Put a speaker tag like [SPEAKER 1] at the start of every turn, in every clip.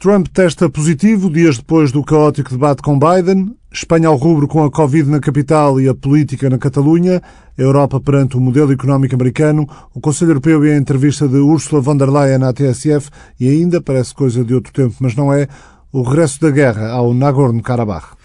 [SPEAKER 1] Trump testa positivo dias depois do caótico debate com Biden. Espanha ao rubro com a Covid na capital e a política na Catalunha. A Europa perante o modelo económico americano. O Conselho Europeu e a entrevista de Ursula von der Leyen à TSF. E ainda, parece coisa de outro tempo, mas não é, o regresso da guerra ao Nagorno-Karabakh.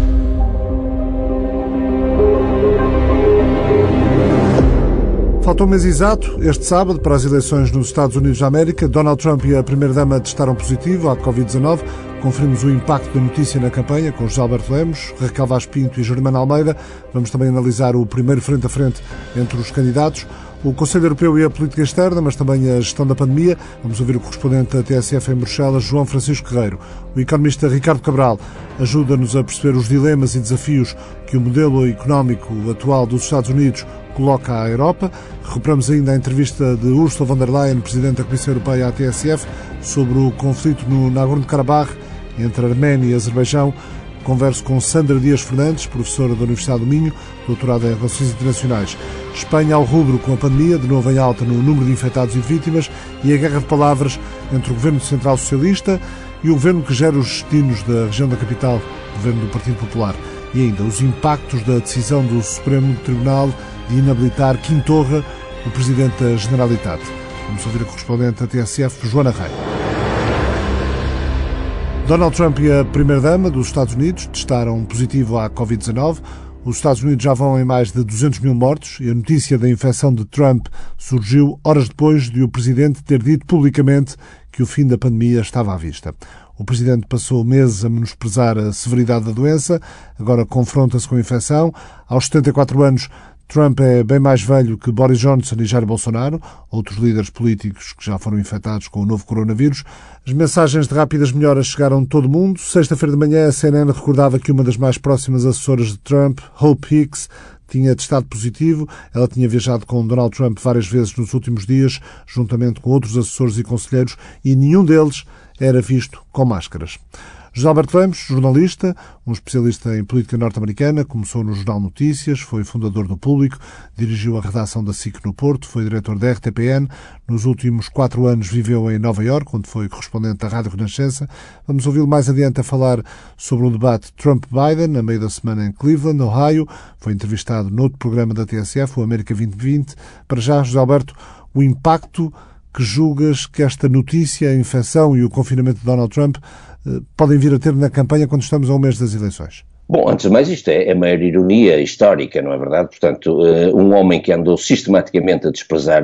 [SPEAKER 1] Falta um mês exato, este sábado, para as eleições nos Estados Unidos da América. Donald Trump e a primeira-dama testaram positivo à Covid-19. Conferimos o impacto da notícia na campanha com José Alberto Lemos, Raquel Vaz Pinto e Germano Almeida. Vamos também analisar o primeiro frente a frente entre os candidatos. O Conselho Europeu e a política externa, mas também a gestão da pandemia. Vamos ouvir o correspondente da TSF em Bruxelas, João Francisco Guerreiro. O economista Ricardo Cabral ajuda-nos a perceber os dilemas e desafios que o modelo económico atual dos Estados Unidos coloca à Europa. Recuperamos ainda a entrevista de Ursula von der Leyen, Presidente da Comissão Europeia à TSF, sobre o conflito no Nagorno-Karabakh entre Arménia e Azerbaijão. Converso com Sandra Dias Fernandes, professora da Universidade do Minho, doutorada em Relações Internacionais. Espanha ao rubro com a pandemia, de novo em alta no número de infectados e de vítimas, e a guerra de palavras entre o Governo Central Socialista e o Governo que gera os destinos da região da capital, o Governo do Partido Popular. E ainda os impactos da decisão do Supremo Tribunal de inabilitar Quim Torra, o Presidente da Generalitat. Vamos ouvir a correspondente da TSF, Joana Rei. Donald Trump e a primeira-dama dos Estados Unidos testaram positivo à Covid-19. Os Estados Unidos já vão em mais de 200 mil mortos e a notícia da infecção de Trump surgiu horas depois de o Presidente ter dito publicamente que o fim da pandemia estava à vista. O Presidente passou meses a menosprezar a severidade da doença, agora confronta-se com a infecção. Aos 74 anos, Trump é bem mais velho que Boris Johnson e Jair Bolsonaro, outros líderes políticos que já foram infectados com o novo coronavírus. As mensagens de rápidas melhoras chegaram de todo o mundo. Sexta-feira de manhã, a CNN recordava que uma das mais próximas assessoras de Trump, Hope Hicks, tinha testado positivo. Ela tinha viajado com Donald Trump várias vezes nos últimos dias, juntamente com outros assessores e conselheiros, e nenhum deles era visto com máscaras. José Alberto Lemos, jornalista, um especialista em política norte-americana, começou no Jornal Notícias, foi fundador do Público, dirigiu a redação da SIC no Porto, foi diretor da RTPN, nos últimos 4 anos viveu em Nova Iorque, onde foi correspondente da Rádio Renascença. Vamos ouvi-lo mais adiante a falar sobre o debate Trump-Biden, a meio da semana em Cleveland, Ohio. Foi entrevistado noutro programa da TSF, o América 2020. Para já, José Alberto, o impacto que julgas que esta notícia, a infecção e o confinamento de Donald Trump podem vir a ter na campanha quando estamos a um mês das eleições?
[SPEAKER 2] Bom, antes de mais, isto é a maior ironia histórica, não é verdade? Portanto, um homem que andou sistematicamente a desprezar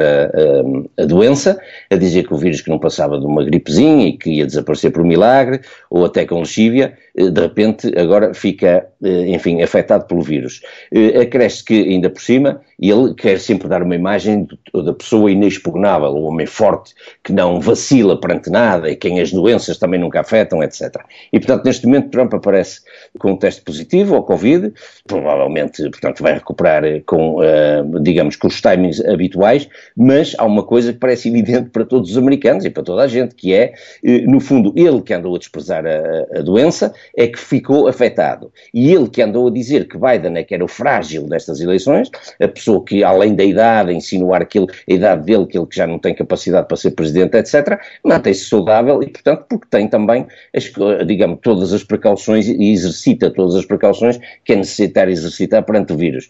[SPEAKER 2] a doença, a dizer que o vírus que não passava de uma gripezinha e que ia desaparecer por milagre, ou até com lexívia, de repente agora fica, enfim, afetado pelo vírus. Acresce que, ainda por cima, ele quer sempre dar uma imagem da pessoa inexpugnável, um homem forte que não vacila perante nada e quem as doenças também nunca afetam, etc. E, portanto, neste momento Trump aparece com um teste positivo ao Covid, provavelmente, portanto, vai recuperar com, digamos, com os timings habituais, mas há uma coisa que parece evidente para todos os americanos e para toda a gente, que é, no fundo, ele que andou a desprezar a doença, é que ficou afetado. E ele que andou a dizer que Biden é que era o frágil destas eleições, a pessoa que, além da idade, insinuar a idade dele, que ele que já não tem capacidade para ser presidente, etc., mantém-se saudável e, portanto, porque tem também, digamos, todas as precauções e exercita todas as precauções que é necessário exercitar perante o vírus.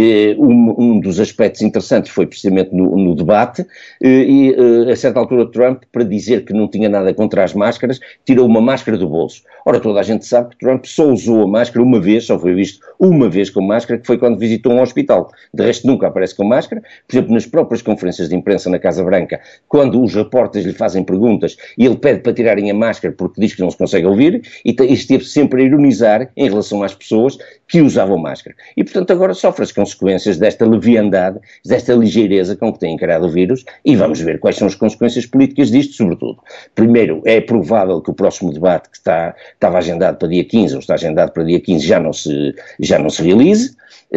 [SPEAKER 2] Um dos aspectos interessantes foi precisamente no debate e, a certa altura, Trump, para dizer que não tinha nada contra as máscaras, tirou uma máscara do bolso. Ora, toda a gente sabe que Trump só usou a máscara uma vez, só foi visto uma vez com máscara, que foi quando visitou um hospital. De resto, nunca aparece com máscara. Por exemplo, nas próprias conferências de imprensa na Casa Branca, quando os repórteres lhe fazem perguntas e ele pede para tirarem a máscara porque diz que não se consegue ouvir, e esteve sempre a ironizar em relação às pessoas que usavam máscara. E, portanto, agora sofre as consequências desta leviandade, desta ligeireza com que tem encarado o vírus, e vamos ver quais são as consequências políticas disto, sobretudo. Primeiro, é provável que o próximo debate, que estava agendado para dia 15, ou está agendado para dia 15, já não se realize,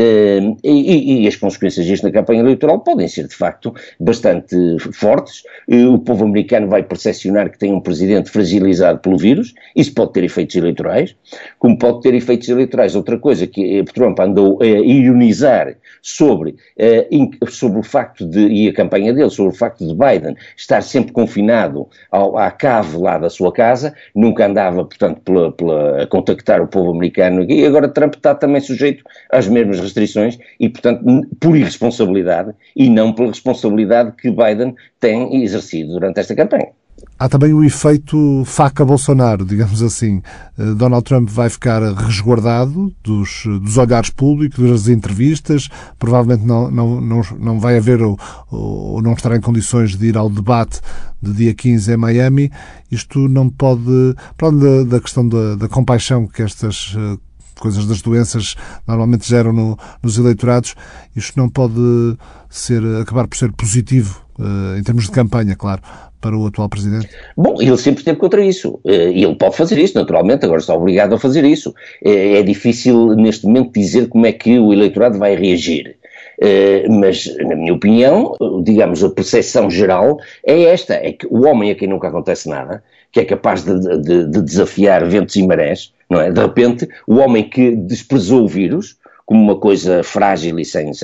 [SPEAKER 2] e as consequências disto na campanha eleitoral podem ser, de facto, bastante fortes. O povo americano vai percepcionar que tem um presidente fragilizado pelo vírus, isso pode ter efeitos eleitorais, como pode ter efeitos eleitorais, outra coisa que Trump andou a ironizar sobre o facto e a campanha dele, sobre o facto de Biden estar sempre confinado à cave lá da sua casa, nunca andava, portanto, a contactar o povo americano, e agora Trump está também sujeito às mesmas restrições e, portanto, por irresponsabilidade e não pela responsabilidade que Biden tem exercido durante esta campanha.
[SPEAKER 1] Há também o efeito faca Bolsonaro, digamos assim. Donald Trump vai ficar resguardado dos olhares públicos, das entrevistas, provavelmente não vai haver ou não estará em condições de ir ao debate de dia 15 em Miami. Isto não pode, para além da questão da compaixão que estas coisas das doenças normalmente geram nos eleitorados, isto não pode acabar por ser positivo, em termos de campanha, claro, para o atual Presidente?
[SPEAKER 2] Bom, ele sempre esteve contra isso, e ele pode fazer isso, naturalmente, agora está obrigado a fazer isso. É difícil neste momento dizer como é que o eleitorado vai reagir. Mas, na minha opinião, digamos, a percepção geral é esta, é que o homem a quem nunca acontece nada, que é capaz de desafiar ventos e marés, não é? De repente, o homem que desprezou o vírus como uma coisa frágil e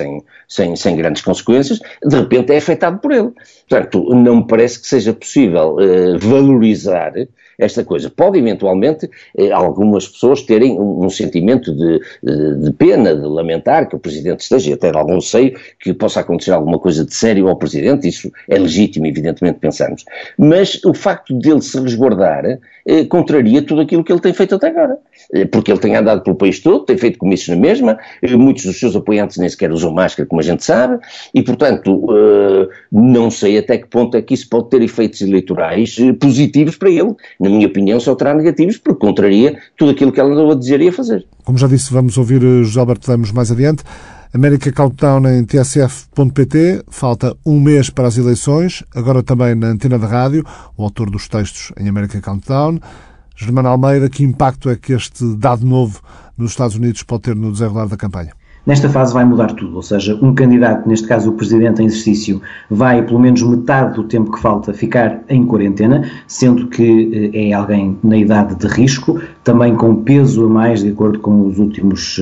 [SPEAKER 2] sem grandes consequências, de repente é afetado por ele. Portanto, não me parece que seja possível valorizar esta coisa. Pode, eventualmente, algumas pessoas terem um sentimento de pena, de lamentar que o Presidente esteja, até de algum receio que possa acontecer alguma coisa de sério ao Presidente, isso é legítimo, evidentemente, pensarmos. Mas o facto dele se resguardar contraria tudo aquilo que ele tem feito até agora. Porque ele tem andado pelo país todo, tem feito comícios na mesma, muitos dos seus apoiantes nem sequer usam máscara, como a gente sabe, e, portanto, não sei até que ponto é que isso pode ter efeitos eleitorais positivos para ele. Na minha opinião, só terá negativos, porque contraria tudo aquilo que ela andou a dizer e a fazer.
[SPEAKER 1] Como já disse, vamos ouvir José Alberto Lemos mais adiante. América Countdown em tsf.pt, falta um mês para as eleições, agora também na Antena da Rádio, o autor dos textos em América Countdown. Germano Almeida, que impacto é que este dado novo nos Estados Unidos pode ter no desenrolar da campanha?
[SPEAKER 3] Nesta fase vai mudar tudo, ou seja, um candidato, neste caso o Presidente em exercício, vai pelo menos metade do tempo que falta ficar em quarentena, sendo que é alguém na idade de risco, também com peso a mais de acordo com os últimos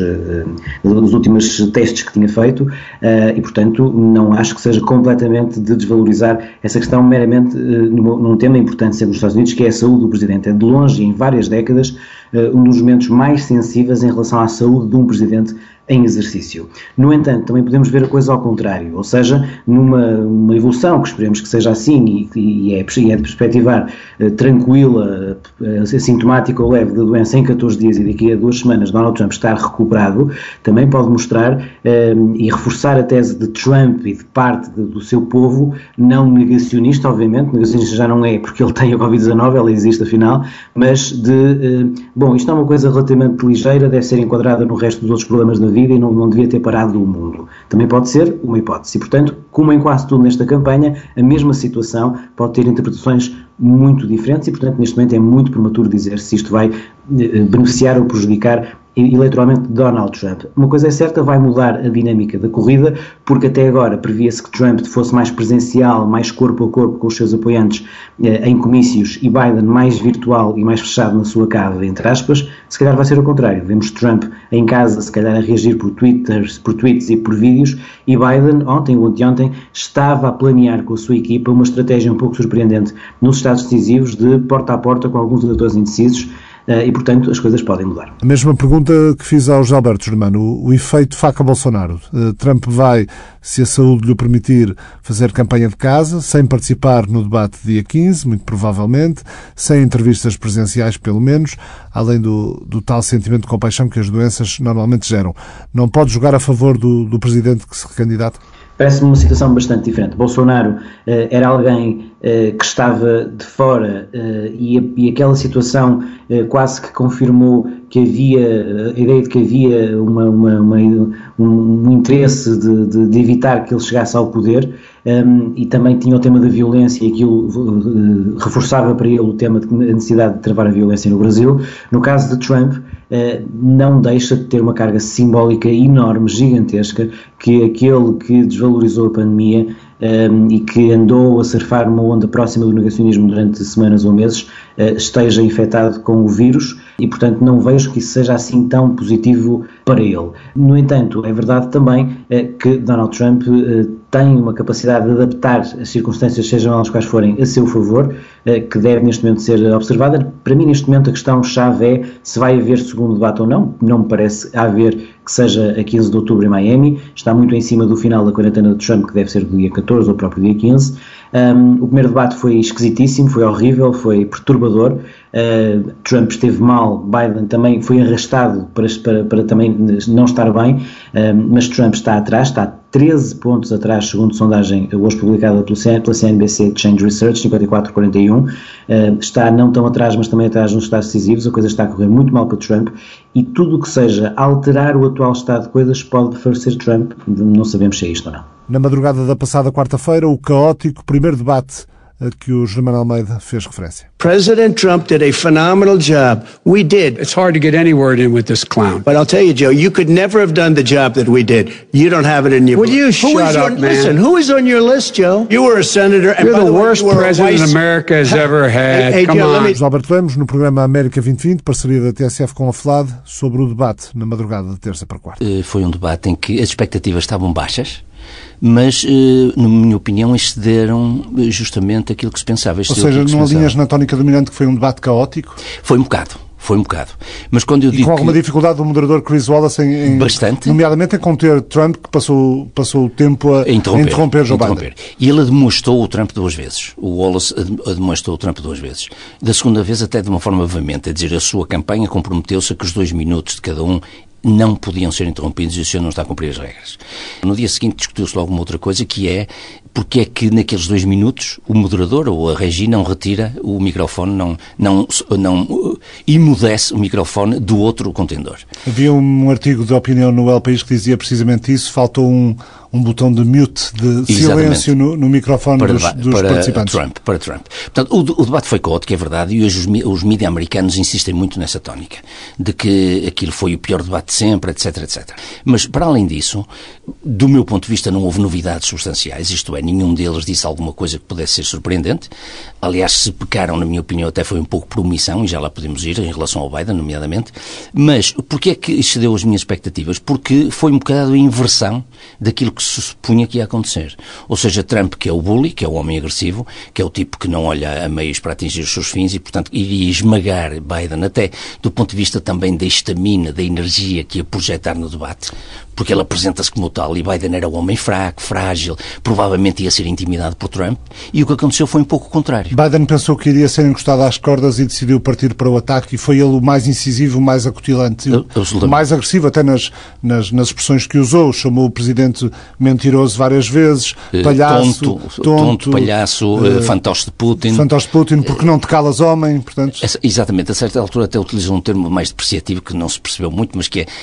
[SPEAKER 3] testes que tinha feito, e portanto não acho que seja completamente de desvalorizar essa questão meramente num tema importante sempre nos Estados Unidos, que é a saúde do Presidente. É de longe, em várias décadas, um dos momentos mais sensíveis em relação à saúde de um Presidente em exercício. No entanto, também podemos ver a coisa ao contrário, ou seja, numa evolução que esperemos que seja assim e é de perspectivar tranquila, assintomática ou leve da doença em 14 dias e daqui a 2 semanas Donald Trump estar recuperado, também pode mostrar e reforçar a tese de Trump e de parte do seu povo, não negacionista, obviamente, negacionista já não é porque ele tem a Covid-19, ela existe afinal, mas isto é uma coisa relativamente ligeira, deve ser enquadrada no resto dos outros problemas da vida e não devia ter parado o mundo. Também pode ser uma hipótese. E, portanto, como em quase tudo nesta campanha, a mesma situação pode ter interpretações muito diferentes e, portanto, neste momento é muito prematuro dizer se isto vai beneficiar ou prejudicar eleitoralmente Donald Trump. Uma coisa é certa, vai mudar a dinâmica da corrida, porque até agora previa-se que Trump fosse mais presencial, mais corpo a corpo com os seus apoiantes em comícios e Biden mais virtual e mais fechado na sua cave, entre aspas. Se calhar vai ser o contrário. Vemos Trump em casa, se calhar a reagir por tweets e por vídeos, e Biden, ontem ou anteontem, estava a planear com a sua equipa uma estratégia um pouco surpreendente nos estados decisivos de porta a porta com alguns eleitores indecisos, e, portanto, as coisas podem mudar.
[SPEAKER 1] A mesma pergunta que fiz ao José Alberto, Germano, o efeito faca Bolsonaro. Trump vai, se a saúde lhe permitir, fazer campanha de casa, sem participar no debate dia 15, muito provavelmente, sem entrevistas presenciais, pelo menos, além do tal sentimento de compaixão que as doenças normalmente geram. Não pode jogar a favor do Presidente que se recandidata?
[SPEAKER 3] Parece-me uma situação bastante diferente. Bolsonaro era alguém que estava de fora e aquela situação quase que confirmou que havia, a ideia de que havia um interesse de evitar que ele chegasse ao poder, e também tinha o tema da violência e aquilo reforçava para ele o tema da necessidade de travar a violência no Brasil. No caso de Trump, não deixa de ter uma carga simbólica enorme, gigantesca, que aquele que desvalorizou a pandemia e que andou a surfar numa onda próxima do negacionismo durante semanas ou meses, esteja infectado com o vírus e, portanto, não vejo que isso seja assim tão positivo para ele. No entanto, é verdade também que Donald Trump tem uma capacidade de adaptar as circunstâncias, sejam elas quais forem, a seu favor, que deve neste momento ser observada. Para mim, neste momento, a questão-chave é se vai haver segundo debate ou não. Não me parece haver que seja a 15 de outubro em Miami, está muito em cima do final da quarentena de Trump, que deve ser do dia 14 ou próprio dia 15. O primeiro debate foi esquisitíssimo, foi horrível, foi perturbador. Trump esteve mal, Biden também foi arrastado para também não estar bem, mas Trump está atrás, está 13 pontos atrás, segundo sondagem hoje publicada pela CNBC Change Research, 54-41, está não tão atrás, mas também atrás nos estados decisivos. A coisa está a correr muito mal para Trump, e tudo o que seja alterar o atual estado de coisas pode favorecer Trump, não sabemos se é isto ou não.
[SPEAKER 1] Na madrugada da passada quarta-feira, o caótico primeiro debate a que o Germano Almeida fez referência.
[SPEAKER 4] President Trump did a phenomenal job. We did.
[SPEAKER 5] It's hard to get any word in with this clown.
[SPEAKER 4] But I'll tell you, Joe, you could never have done the job that we did. You don't have it in your book.
[SPEAKER 5] Will you shut up, man?
[SPEAKER 4] Listen, who is on your list, Joe? You were a senator. And
[SPEAKER 5] You're the
[SPEAKER 4] way,
[SPEAKER 5] worst president America has ever had.
[SPEAKER 4] Hey,
[SPEAKER 5] Come
[SPEAKER 4] Joe,
[SPEAKER 5] on.
[SPEAKER 1] José Alberto Lemos, no programa América 2020, parceria da TSF com a FLAD, sobre o debate na madrugada de terça para quarta.
[SPEAKER 6] Foi um debate em que as expectativas estavam baixas, mas, na minha opinião, excederam justamente aquilo que se pensava.
[SPEAKER 1] Ou seja, não alinhas na tónica dominante que foi um debate caótico?
[SPEAKER 6] Foi um bocado. Mas quando eu digo
[SPEAKER 1] com alguma dificuldade do moderador Chris Wallace
[SPEAKER 6] bastante,
[SPEAKER 1] nomeadamente em conter Trump, que passou o tempo a interromper Joe Biden.
[SPEAKER 6] E ele demonstrou o Trump duas vezes. O Wallace demonstrou o Trump duas vezes. Da segunda vez até de uma forma veemente, a dizer, a sua campanha comprometeu-se a que os 2 minutos de cada um não podiam ser interrompidos e o senhor não está a cumprir as regras. No dia seguinte discutiu-se logo uma outra coisa, que é porque é que naqueles 2 minutos o moderador ou a Regi não retira o microfone, não emudece o microfone do outro contendor.
[SPEAKER 1] Havia um artigo de opinião no El País que dizia precisamente isso, faltou um botão de mute, de silêncio no microfone dos participantes.
[SPEAKER 6] Para Trump. Portanto, o debate foi caótico, é verdade, e hoje os mídias americanos insistem muito nessa tónica, de que aquilo foi o pior debate de sempre, etc, etc. Mas, para além disso, do meu ponto de vista, não houve novidades substanciais, isto é, nenhum deles disse alguma coisa que pudesse ser surpreendente. Aliás, se pecaram, na minha opinião, até foi um pouco por omissão, e já lá podemos ir, em relação ao Biden, nomeadamente. Mas, porquê é que excedeu as minhas expectativas? Porque foi um bocado a inversão daquilo que se supunha que ia acontecer. Ou seja, Trump, que é o bully, que é o homem agressivo, que é o tipo que não olha a meios para atingir os seus fins e, portanto, iria esmagar Biden, até do ponto de vista também da estamina, da energia que ia projetar no debate, porque ele apresenta-se como tal, e Biden era um homem fraco, frágil, provavelmente ia ser intimidado por Trump, e o que aconteceu foi um pouco o contrário.
[SPEAKER 1] Biden pensou que iria ser encostado às cordas e decidiu partir para o ataque, e foi ele o mais incisivo, o mais acutilante, o mais agressivo, até nas expressões que usou. Chamou o presidente mentiroso várias vezes, palhaço,
[SPEAKER 6] tonto, palhaço, fantoche de Putin.
[SPEAKER 1] Fantoche de Putin, porque não te calas, homem, portanto...
[SPEAKER 6] Exatamente, a certa altura até utilizou um termo mais depreciativo que não se percebeu muito, mas que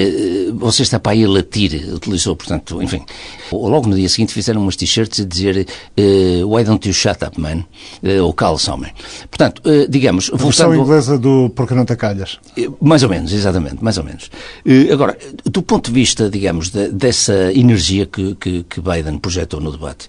[SPEAKER 6] é, você está para aí a latir, utilizou, portanto, enfim. Logo no dia seguinte fizeram umas t-shirts a dizer why don't you shut up, man? Ou cala-se, homem. Portanto, digamos...
[SPEAKER 1] A versão inglesa do porque não te calhas.
[SPEAKER 6] Mais ou menos, exatamente, mais ou menos. Agora, do ponto de vista, digamos, dessa energia que Biden projetou no debate,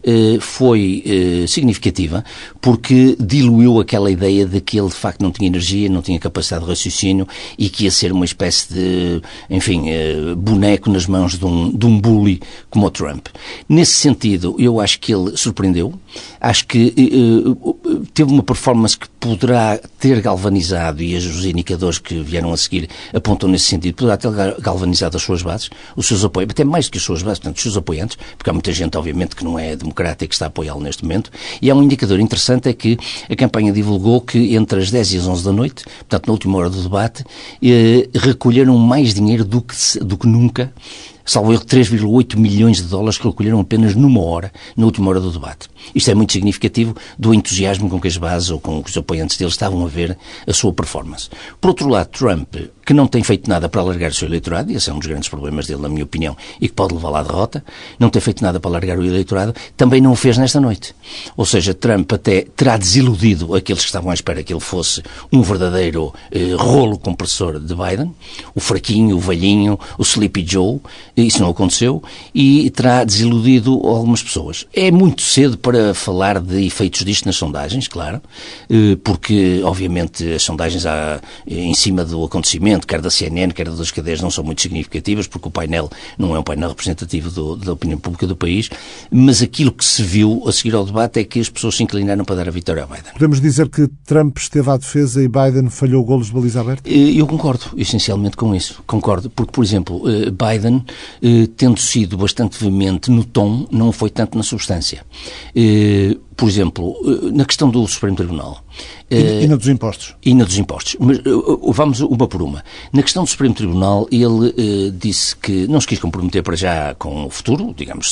[SPEAKER 6] foi significativa, porque diluiu aquela ideia de que ele de facto não tinha energia, não tinha capacidade de raciocínio e que ia ser uma espécie de, enfim, boneco nas mãos de um bully como o Trump. Nesse sentido, eu acho que ele surpreendeu, acho que teve uma performance que poderá ter galvanizado, e os indicadores que vieram a seguir apontam nesse sentido, poderá ter galvanizado as suas bases, os seus apoios, até mais do que as suas bases, portanto, os seus apoiantes, porque há muita gente, obviamente, que não é democrata e que está a apoiá-lo neste momento. E há um indicador interessante, é que a campanha divulgou que entre as 10 e as 11 da noite, portanto, na última hora do debate, recolheram mais dinheiro do que nunca, salvo erro, 3,8 milhões de dólares que recolheram apenas numa hora, na última hora do debate. Isto é muito significativo do entusiasmo com que as bases ou com que os apoiantes deles estavam a ver a sua performance. Por outro lado, Trump que não tem feito nada para alargar o seu eleitorado, e esse é um dos grandes problemas dele, na minha opinião, e que pode levá-lo à derrota, não tem feito nada para alargar o eleitorado, também não o fez nesta noite. Ou seja, Trump até terá desiludido aqueles que estavam à espera que ele fosse um verdadeiro rolo compressor de Biden, o fraquinho, o velhinho, o Sleepy Joe, isso não aconteceu, e terá desiludido algumas pessoas. É muito cedo para falar de efeitos disto nas sondagens, claro, porque, obviamente, as sondagens em cima do acontecimento, quer da CNN, quer das cadeias, não são muito significativas, porque o painel não é um painel representativo da opinião pública do país, mas aquilo que se viu a seguir ao debate é que as pessoas se inclinaram para dar a vitória a Biden.
[SPEAKER 1] Podemos dizer que Trump esteve à defesa e Biden falhou golos de baliza aberta?
[SPEAKER 6] Eu concordo, essencialmente, com isso. Concordo, porque, por exemplo, Biden, tendo sido bastante veemente no tom, não foi tanto na substância. Por exemplo, na questão do Supremo Tribunal.
[SPEAKER 1] E na dos impostos.
[SPEAKER 6] E na dos impostos. Mas vamos uma por uma. Na questão do Supremo Tribunal, ele disse que não se quis comprometer para já com o futuro, digamos,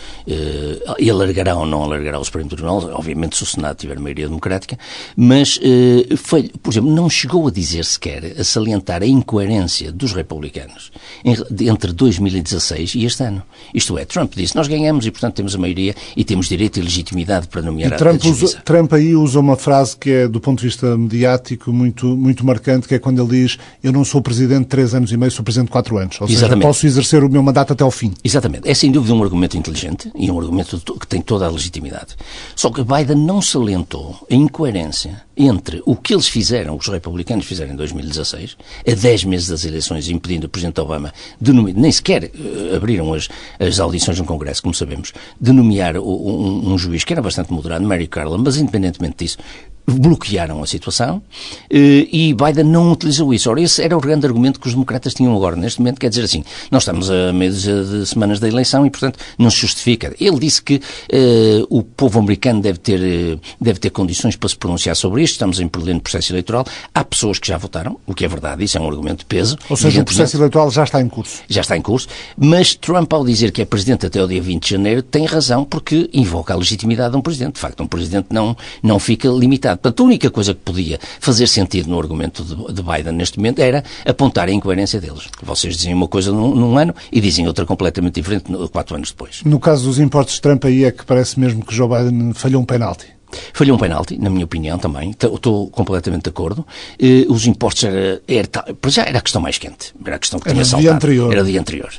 [SPEAKER 6] se alargará ou não alargará o Supremo Tribunal, obviamente se o Senado tiver maioria democrática, mas, por exemplo, não chegou a dizer sequer, a salientar a incoerência dos republicanos entre 2016 e este ano. Isto é, Trump disse, nós ganhamos e, portanto, temos a maioria e temos direito e legitimidade para nomear a justiça.
[SPEAKER 1] Trump aí usa uma frase que é, do ponto de vista mediático, muito marcante, que é quando ele diz, eu não sou presidente de 3 anos e meio, sou presidente de 4 anos. Ou seja, posso exercer o meu mandato até ao fim.
[SPEAKER 6] Exatamente. É sem dúvida um argumento inteligente e um argumento que tem toda a legitimidade. Só que Biden não salientou a incoerência entre o que eles fizeram, os republicanos fizeram em 2016, a 10 meses das eleições, impedindo o presidente Obama de nomear, nem sequer abriram as audições no Congresso, como sabemos, de nomear um juiz que era bastante moderado, Merrick Garland, mas independentemente disso, bloquearam a situação e Biden não utilizou isso. Ora, esse era o grande argumento que os democratas tinham agora, neste momento, quer dizer assim, nós estamos a meses de semanas da eleição e, portanto, não se justifica. Ele disse que o povo americano deve ter condições para se pronunciar sobre isto, estamos em pleno processo eleitoral, há pessoas que já votaram, o que é verdade, isso é um argumento de peso.
[SPEAKER 1] Ou seja, o processo eleitoral já está em curso.
[SPEAKER 6] Já está em curso, mas Trump, ao dizer que é presidente até o dia 20 de janeiro, tem razão, porque invoca a legitimidade de um presidente. De facto, um presidente não fica limitado. Portanto, a única coisa que podia fazer sentido no argumento de Biden neste momento era apontar a incoerência deles. Vocês dizem uma coisa num ano e dizem outra completamente diferente 4 anos depois.
[SPEAKER 1] No caso dos impostos de Trump, aí é que parece mesmo que Joe Biden falhou um penalti.
[SPEAKER 6] Falhou um penalti, na minha opinião também, estou completamente de acordo. Os impostos já era a questão mais quente, era a questão que tinha saltado. Era o dia anterior.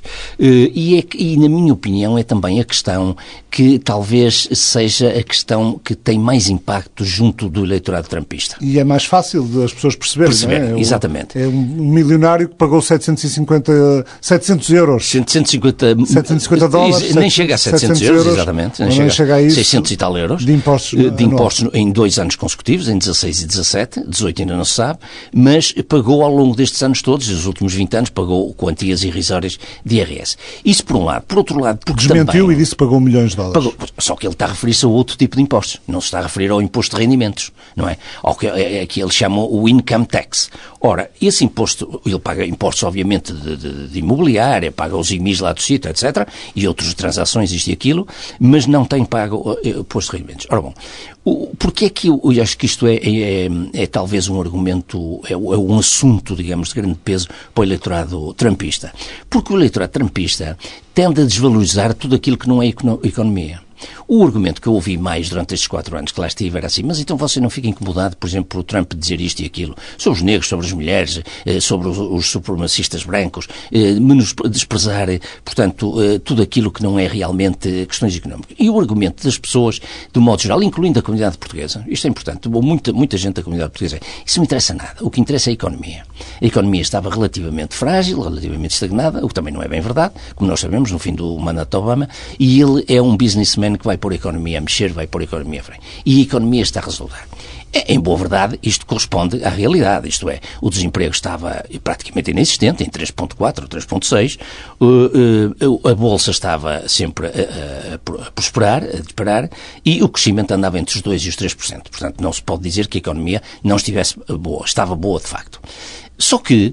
[SPEAKER 6] E na minha opinião é também a questão que talvez seja a questão que tem mais impacto junto do eleitorado trumpista.
[SPEAKER 1] E é mais fácil das pessoas perceberem, não é?
[SPEAKER 6] Exatamente.
[SPEAKER 1] É um milionário que pagou 700 euros.
[SPEAKER 6] 750
[SPEAKER 1] dólares.
[SPEAKER 6] Nem chega a 700 euros, exatamente. Nem chega a isso, 600 e tal euros.
[SPEAKER 1] De impostos
[SPEAKER 6] em 2 anos consecutivos, em 16 e 17, 18 ainda não se sabe, mas pagou ao longo destes anos todos, os últimos 20 anos, pagou quantias irrisórias de IRS. Isso por um lado. Por outro lado, porque
[SPEAKER 1] desmentiu
[SPEAKER 6] também,
[SPEAKER 1] e disse que pagou milhões de dólares.
[SPEAKER 6] Só que ele está a referir-se a outro tipo de impostos. Não se está a referir ao imposto de rendimentos, não é? Ao que eles chamam o income tax. Ora, esse imposto, ele paga impostos, obviamente, de imobiliária, paga os IMIs lá do sítio, etc., e outras transações, isto e aquilo, mas não tem pago o imposto de rendimentos. Ora bom, porque é que eu acho que isto é talvez um argumento, é um assunto, digamos, de grande peso para o eleitorado trumpista? Porque o eleitorado trumpista tende a desvalorizar tudo aquilo que não é economia. O argumento que eu ouvi mais durante estes 4 anos que lá estive era assim, mas então você não fica incomodado, por exemplo, por o Trump dizer isto e aquilo, sobre os negros, sobre as mulheres, sobre os supremacistas brancos, desprezar, portanto, tudo aquilo que não é realmente questões económicas. E o argumento das pessoas, de um modo geral, incluindo a comunidade portuguesa, isto é importante, muita gente da comunidade portuguesa, isso não interessa nada. O que interessa é a economia. A economia estava relativamente frágil, relativamente estagnada, o que também não é bem verdade, como nós sabemos, no fim do mandato de Obama, e ele é um businessman que vai pôr a economia a mexer, vai pôr a economia a frente. E a economia está a resultar. Em boa verdade, isto corresponde à realidade, isto é, o desemprego estava praticamente inexistente, em 3.4 ou 3.6, a Bolsa estava sempre a prosperar, a disparar, e o crescimento andava entre os 2% e os 3%. Portanto, não se pode dizer que a economia não estivesse boa, estava boa de facto. Só que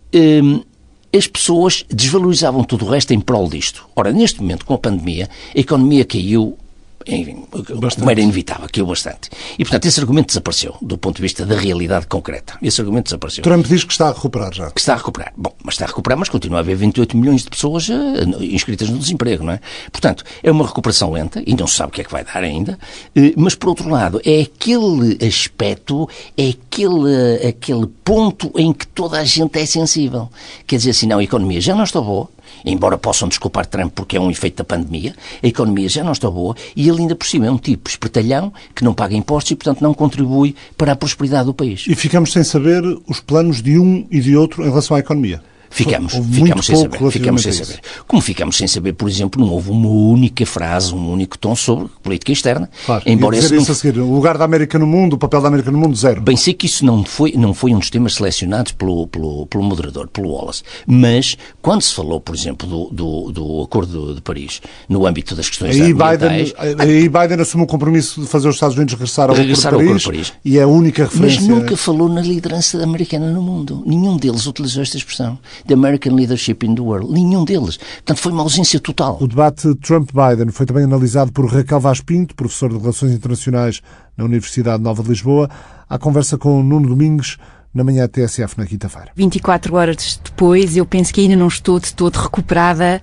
[SPEAKER 6] as pessoas desvalorizavam tudo o resto em prol disto. Ora, neste momento, com a pandemia, a economia caiu Enfim, como era inevitável, caiu bastante. E, portanto, esse argumento desapareceu, do ponto de vista da realidade concreta. Esse argumento desapareceu.
[SPEAKER 1] Trump diz que está a recuperar já.
[SPEAKER 6] Que está a recuperar. Bom, mas está a recuperar, mas continua a haver 28 milhões de pessoas inscritas no desemprego, não é? Portanto, é uma recuperação lenta, e não se sabe o que é que vai dar ainda, mas, por outro lado, é aquele aspecto, é aquele ponto em que toda a gente é sensível. Quer dizer assim, não, a economia já não está boa, embora possam desculpar Trump porque é um efeito da pandemia, a economia já não está boa e ele ainda por cima é um tipo espertalhão que não paga impostos e, portanto, não contribui para a prosperidade do país.
[SPEAKER 1] E ficamos sem saber os planos de um e de outro em relação à economia.
[SPEAKER 6] Ficamos sem saber. Como ficamos sem saber, por exemplo, não houve uma única frase, um único tom sobre política externa.
[SPEAKER 1] Claro, embora dizer isso a seguir, o lugar da América no mundo, o papel da América no mundo, zero.
[SPEAKER 6] Bem, sei que isso não foi um dos temas selecionados pelo moderador, pelo Wallace, mas quando se falou, por exemplo, do Acordo de Paris, no âmbito das questões ambientais...
[SPEAKER 1] Aí Biden assumiu o compromisso de fazer os Estados Unidos regressar ao Acordo de Paris e é a única referência...
[SPEAKER 6] Mas nunca falou na liderança americana no mundo. Nenhum deles utilizou esta expressão. The American Leadership in the World. Nenhum deles. Portanto, foi uma ausência total.
[SPEAKER 1] O debate Trump-Biden foi também analisado por Raquel Vaz Pinto, professor de Relações Internacionais na Universidade Nova de Lisboa, à conversa com o Nuno Domingues, na manhã TSF, na quinta-feira.
[SPEAKER 7] 24 horas depois, eu penso que ainda não estou de todo recuperada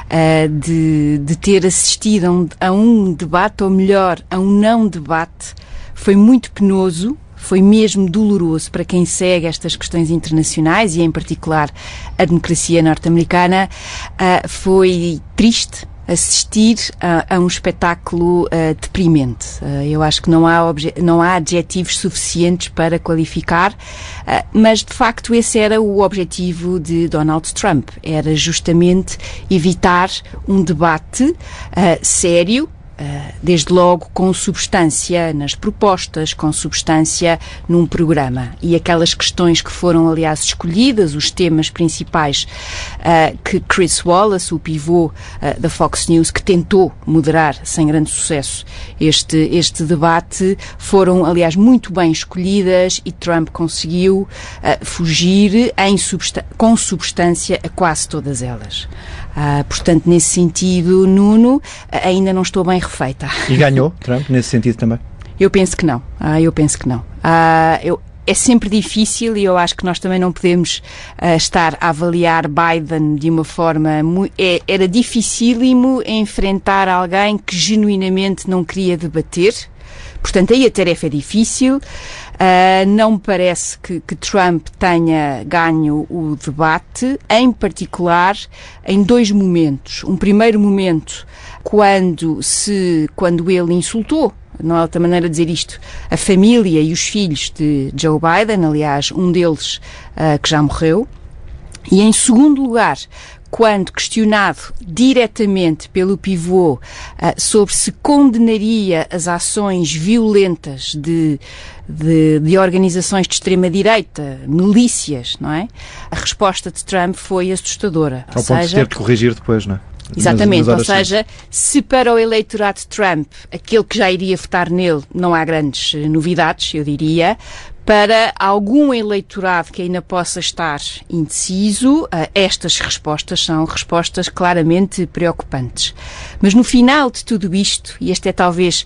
[SPEAKER 7] de ter assistido a um debate, ou melhor, a um não debate. Foi muito penoso. Foi mesmo doloroso para quem segue estas questões internacionais e, em particular, a democracia norte-americana. Foi triste assistir a um espetáculo deprimente. Eu acho que não há adjetivos suficientes para qualificar, mas, de facto, esse era o objetivo de Donald Trump. Era justamente evitar um debate sério, desde logo com substância nas propostas, com substância num programa. E aquelas questões que foram, aliás, escolhidas, os temas principais que Chris Wallace, o pivô da Fox News, que tentou moderar sem grande sucesso este debate, foram, aliás, muito bem escolhidas e Trump conseguiu fugir com substância a quase todas elas. Portanto, nesse sentido, Nuno, ainda não estou bem refeita.
[SPEAKER 8] E ganhou Trump nesse sentido também?
[SPEAKER 7] Eu penso que não. É sempre difícil e eu acho que nós também não podemos estar a avaliar Biden de uma forma... Era dificílimo enfrentar alguém que genuinamente não queria debater. Portanto, aí a tarefa é difícil. Não me parece que Trump tenha ganho o debate, em particular em dois momentos. Um primeiro momento, quando ele insultou, não há outra maneira de dizer isto, a família e os filhos de Joe Biden, aliás, um deles que já morreu. E em segundo lugar, quando questionado diretamente pelo pivô sobre se condenaria as ações violentas de organizações de extrema-direita, milícias, não é? A resposta de Trump foi assustadora.
[SPEAKER 8] Ao ponto de ter de corrigir depois, não é?
[SPEAKER 7] Exatamente, ou seja, se para o eleitorado de Trump, aquele que já iria votar nele, não há grandes novidades, eu diria, para algum eleitorado que ainda possa estar indeciso, estas respostas são respostas claramente preocupantes. Mas no final de tudo isto, e esta é talvez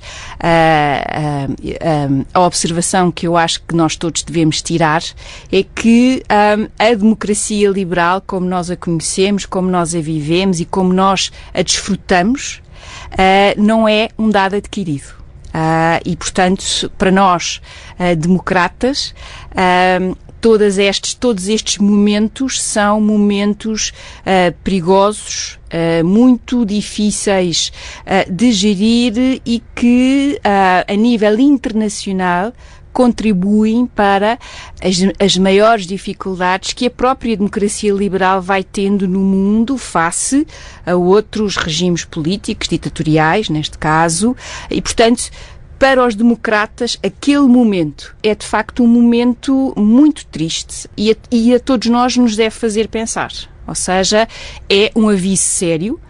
[SPEAKER 7] a observação que eu acho que nós todos devemos tirar, é que a democracia liberal, como nós a conhecemos, como nós a vivemos e como nós a desfrutamos, não é um dado adquirido. E, portanto, para nós, democratas, todos estes momentos são momentos perigosos, muito difíceis de gerir e que, a nível internacional, contribuem para as maiores dificuldades que a própria democracia liberal vai tendo no mundo face a outros regimes políticos, ditatoriais, neste caso, e, portanto, para os democratas, aquele momento é, de facto, um momento muito triste e a todos nós nos deve fazer pensar. Ou seja, é um aviso sério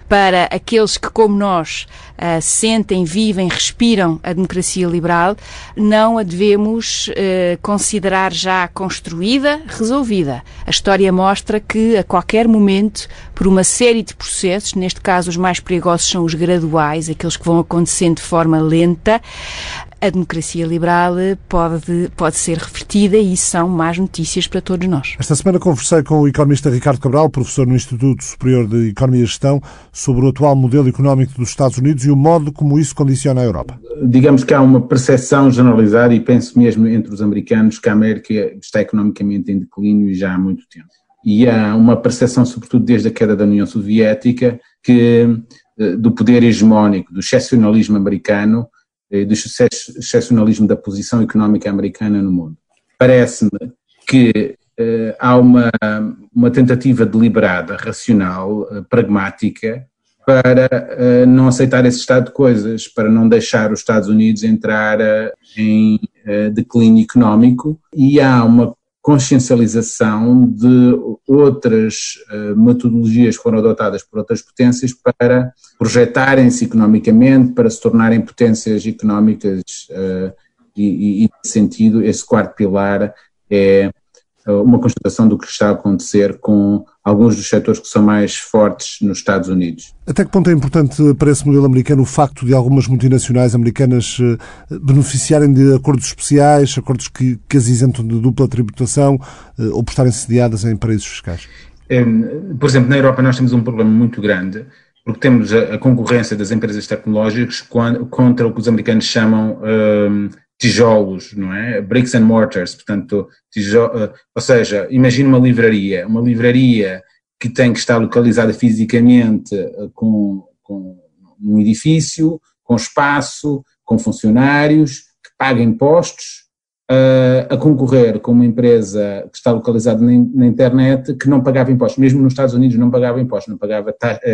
[SPEAKER 7] para aqueles que, como nós, sentem, vivem, respiram a democracia liberal, não a devemos considerar já construída, resolvida. A história mostra que, a qualquer momento, por uma série de processos, neste caso os mais perigosos são os graduais, aqueles que vão acontecendo de forma lenta, a democracia liberal pode ser revertida e isso são más notícias para todos nós.
[SPEAKER 1] Esta semana conversei com o economista Ricardo Cabral, professor no Instituto Superior de Economia e Gestão, sobre o atual modelo económico dos Estados Unidos e o modo como isso condiciona a Europa.
[SPEAKER 9] Digamos que há uma percepção generalizada, e penso mesmo entre os americanos, que a América está economicamente em declínio e já há muito tempo. E há uma percepção, sobretudo desde a queda da União Soviética, que do poder hegemónico, do excepcionalismo americano, do excepcionalismo da posição económica americana no mundo. Parece-me que há uma tentativa deliberada, racional, pragmática, para não aceitar esse estado de coisas, para não deixar os Estados Unidos entrar em declínio económico, e há uma consciencialização de outras metodologias que foram adotadas por outras potências para projetarem-se economicamente, para se tornarem potências económicas e nesse sentido, esse quarto pilar é uma constatação do que está a acontecer com alguns dos setores que são mais fortes nos Estados Unidos.
[SPEAKER 1] Até que ponto é importante para esse modelo americano o facto de algumas multinacionais americanas beneficiarem de acordos especiais, acordos que as isentam de dupla tributação ou por estarem sediadas em paraísos fiscais?
[SPEAKER 9] Por exemplo, na Europa nós temos um problema muito grande, porque temos a concorrência das empresas tecnológicas contra o que os americanos chamam tijolos, não é? Bricks and mortars, portanto, ou seja, imagina uma livraria que tem que estar localizada fisicamente com um edifício, com espaço, com funcionários, que paga impostos, a concorrer com uma empresa que está localizada na internet que não pagava impostos, mesmo nos Estados Unidos não pagava impostos, não pagava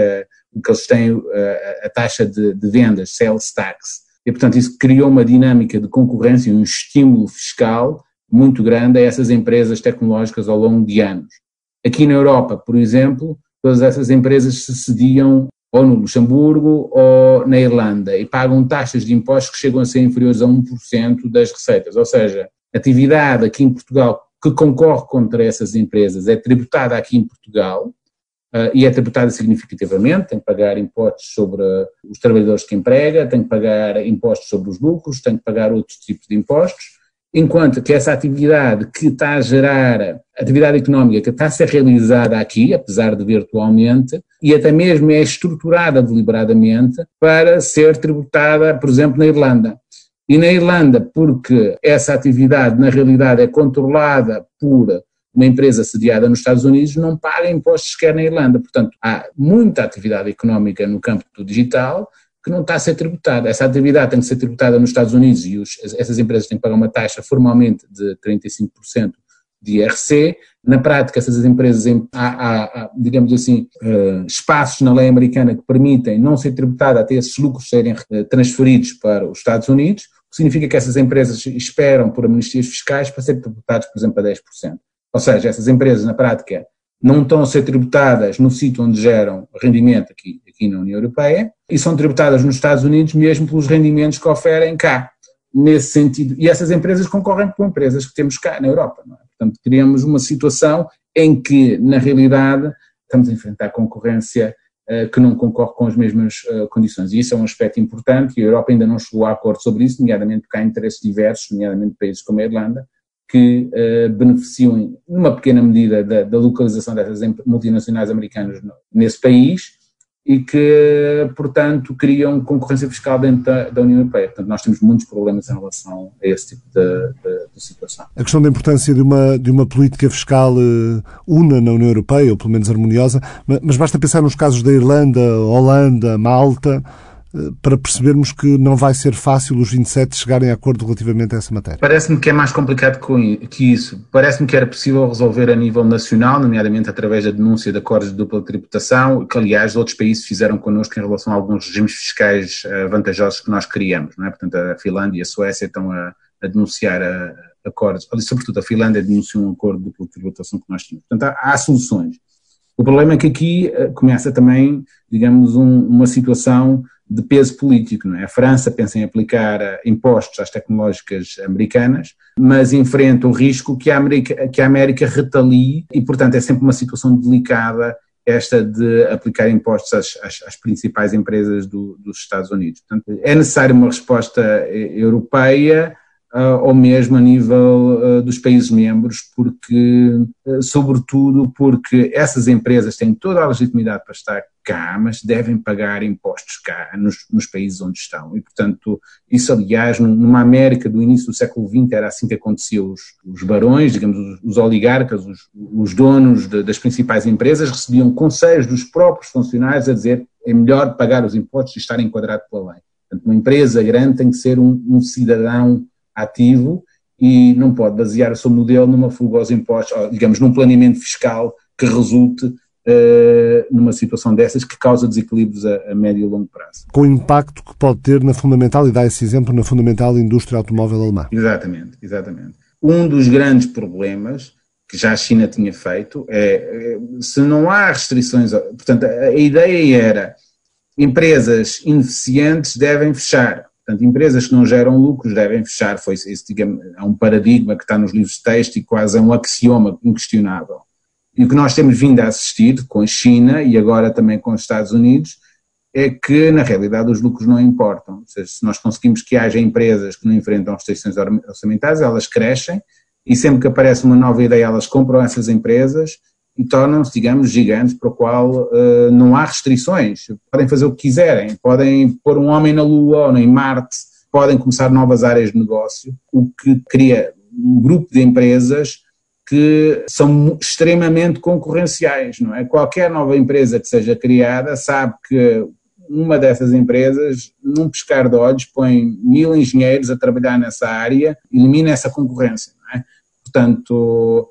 [SPEAKER 9] o que eles têm, a taxa de vendas, sales tax. E, portanto, isso criou uma dinâmica de concorrência, um estímulo fiscal muito grande a essas empresas tecnológicas ao longo de anos. Aqui na Europa, por exemplo, todas essas empresas se sediam ou no Luxemburgo ou na Irlanda e pagam taxas de impostos que chegam a ser inferiores a 1% das receitas. Ou seja, a atividade aqui em Portugal que concorre contra essas empresas é tributada aqui em Portugal, e é tributada significativamente, tem que pagar impostos sobre os trabalhadores que emprega, tem que pagar impostos sobre os lucros, tem que pagar outros tipos de impostos, enquanto que essa atividade que está a gerar, atividade económica que está a ser realizada aqui, apesar de virtualmente, e até mesmo é estruturada deliberadamente para ser tributada, por exemplo, na Irlanda. E na Irlanda, porque essa atividade na realidade é controlada por uma empresa sediada nos Estados Unidos, não paga impostos sequer na Irlanda. Portanto, há muita atividade económica no campo do digital que não está a ser tributada. Essa atividade tem que ser tributada nos Estados Unidos e essas empresas têm que pagar uma taxa formalmente de 35% de IRC. Na prática, essas empresas, há digamos assim, espaços na lei americana que permitem não ser tributada até esses lucros serem transferidos para os Estados Unidos, o que significa que essas empresas esperam por amnistias fiscais para ser tributadas, por exemplo, a 10%. Ou seja, essas empresas, na prática, não estão a ser tributadas no sítio onde geram rendimento aqui na União Europeia e são tributadas nos Estados Unidos mesmo pelos rendimentos que oferem cá, nesse sentido. E essas empresas concorrem com empresas que temos cá na Europa, não é? Portanto, criamos uma situação em que, na realidade, estamos a enfrentar concorrência que não concorre com as mesmas condições. E isso é um aspecto importante e a Europa ainda não chegou a acordo sobre isso, nomeadamente porque há interesses diversos, nomeadamente países como a Irlanda, que beneficiam, numa pequena medida, da localização dessas multinacionais americanas nesse país e que, portanto, criam concorrência fiscal dentro da União Europeia. Portanto, nós temos muitos problemas em relação a esse tipo de situação.
[SPEAKER 1] A questão da importância de uma política fiscal una na União Europeia, ou pelo menos harmoniosa, mas basta pensar nos casos da Irlanda, Holanda, Malta, para percebermos que não vai ser fácil os 27 chegarem a acordo relativamente a essa matéria.
[SPEAKER 9] Parece-me que é mais complicado que isso. Parece-me que era possível resolver a nível nacional, nomeadamente através da denúncia de acordos de dupla tributação, que aliás outros países fizeram connosco em relação a alguns regimes fiscais vantajosos que nós criamos, não é? Portanto, a Finlândia e a Suécia estão a denunciar acordos, sobretudo a Finlândia denunciou um acordo de dupla tributação que nós tínhamos. Portanto, há soluções. O problema é que aqui começa também, digamos, uma situação de peso político, não é? A França pensa em aplicar impostos às tecnológicas americanas, mas enfrenta o risco que a América retalie e, portanto, é sempre uma situação delicada esta de aplicar impostos às principais empresas dos Estados Unidos. Portanto, é necessária uma resposta europeia ou mesmo a nível dos países membros, sobretudo porque essas empresas têm toda a legitimidade para estar cá, mas devem pagar impostos cá, nos países onde estão. E, portanto, isso, aliás, numa América do início do século XX, era assim que acontecia. Os barões, digamos, os oligarcas, os donos das principais empresas, recebiam conselhos dos próprios funcionários a dizer é melhor pagar os impostos e estar enquadrado pela lei. Portanto, uma empresa grande tem que ser um cidadão ativo e não pode basear o seu modelo numa fuga aos impostos, ou, digamos, num planeamento fiscal que resulte numa situação dessas que causa desequilíbrios a médio e longo prazo.
[SPEAKER 1] Com o impacto que pode ter na fundamental, e dá esse exemplo, na fundamental indústria automóvel alemã.
[SPEAKER 9] Exatamente. Um dos grandes problemas que já a China tinha feito se não há restrições, portanto, a ideia era empresas ineficientes devem fechar. Portanto, empresas que não geram lucros devem fechar. Digamos, é um paradigma que está nos livros de texto e quase é um axioma inquestionável. E o que nós temos vindo a assistir com a China e agora também com os Estados Unidos é que, na realidade, os lucros não importam. Ou seja, se nós conseguimos que haja empresas que não enfrentam restrições orçamentárias, elas crescem e sempre que aparece uma nova ideia, elas compram essas empresas e tornam-se, digamos, gigantes para o qual não há restrições. Podem fazer o que quiserem, podem pôr um homem na Lua ou em Marte, podem começar novas áreas de negócio, o que cria um grupo de empresas que são extremamente concorrenciais, não é? Qualquer nova empresa que seja criada sabe que uma dessas empresas, num piscar de olhos, põe 1000 engenheiros a trabalhar nessa área, elimina essa concorrência, não é? Portanto,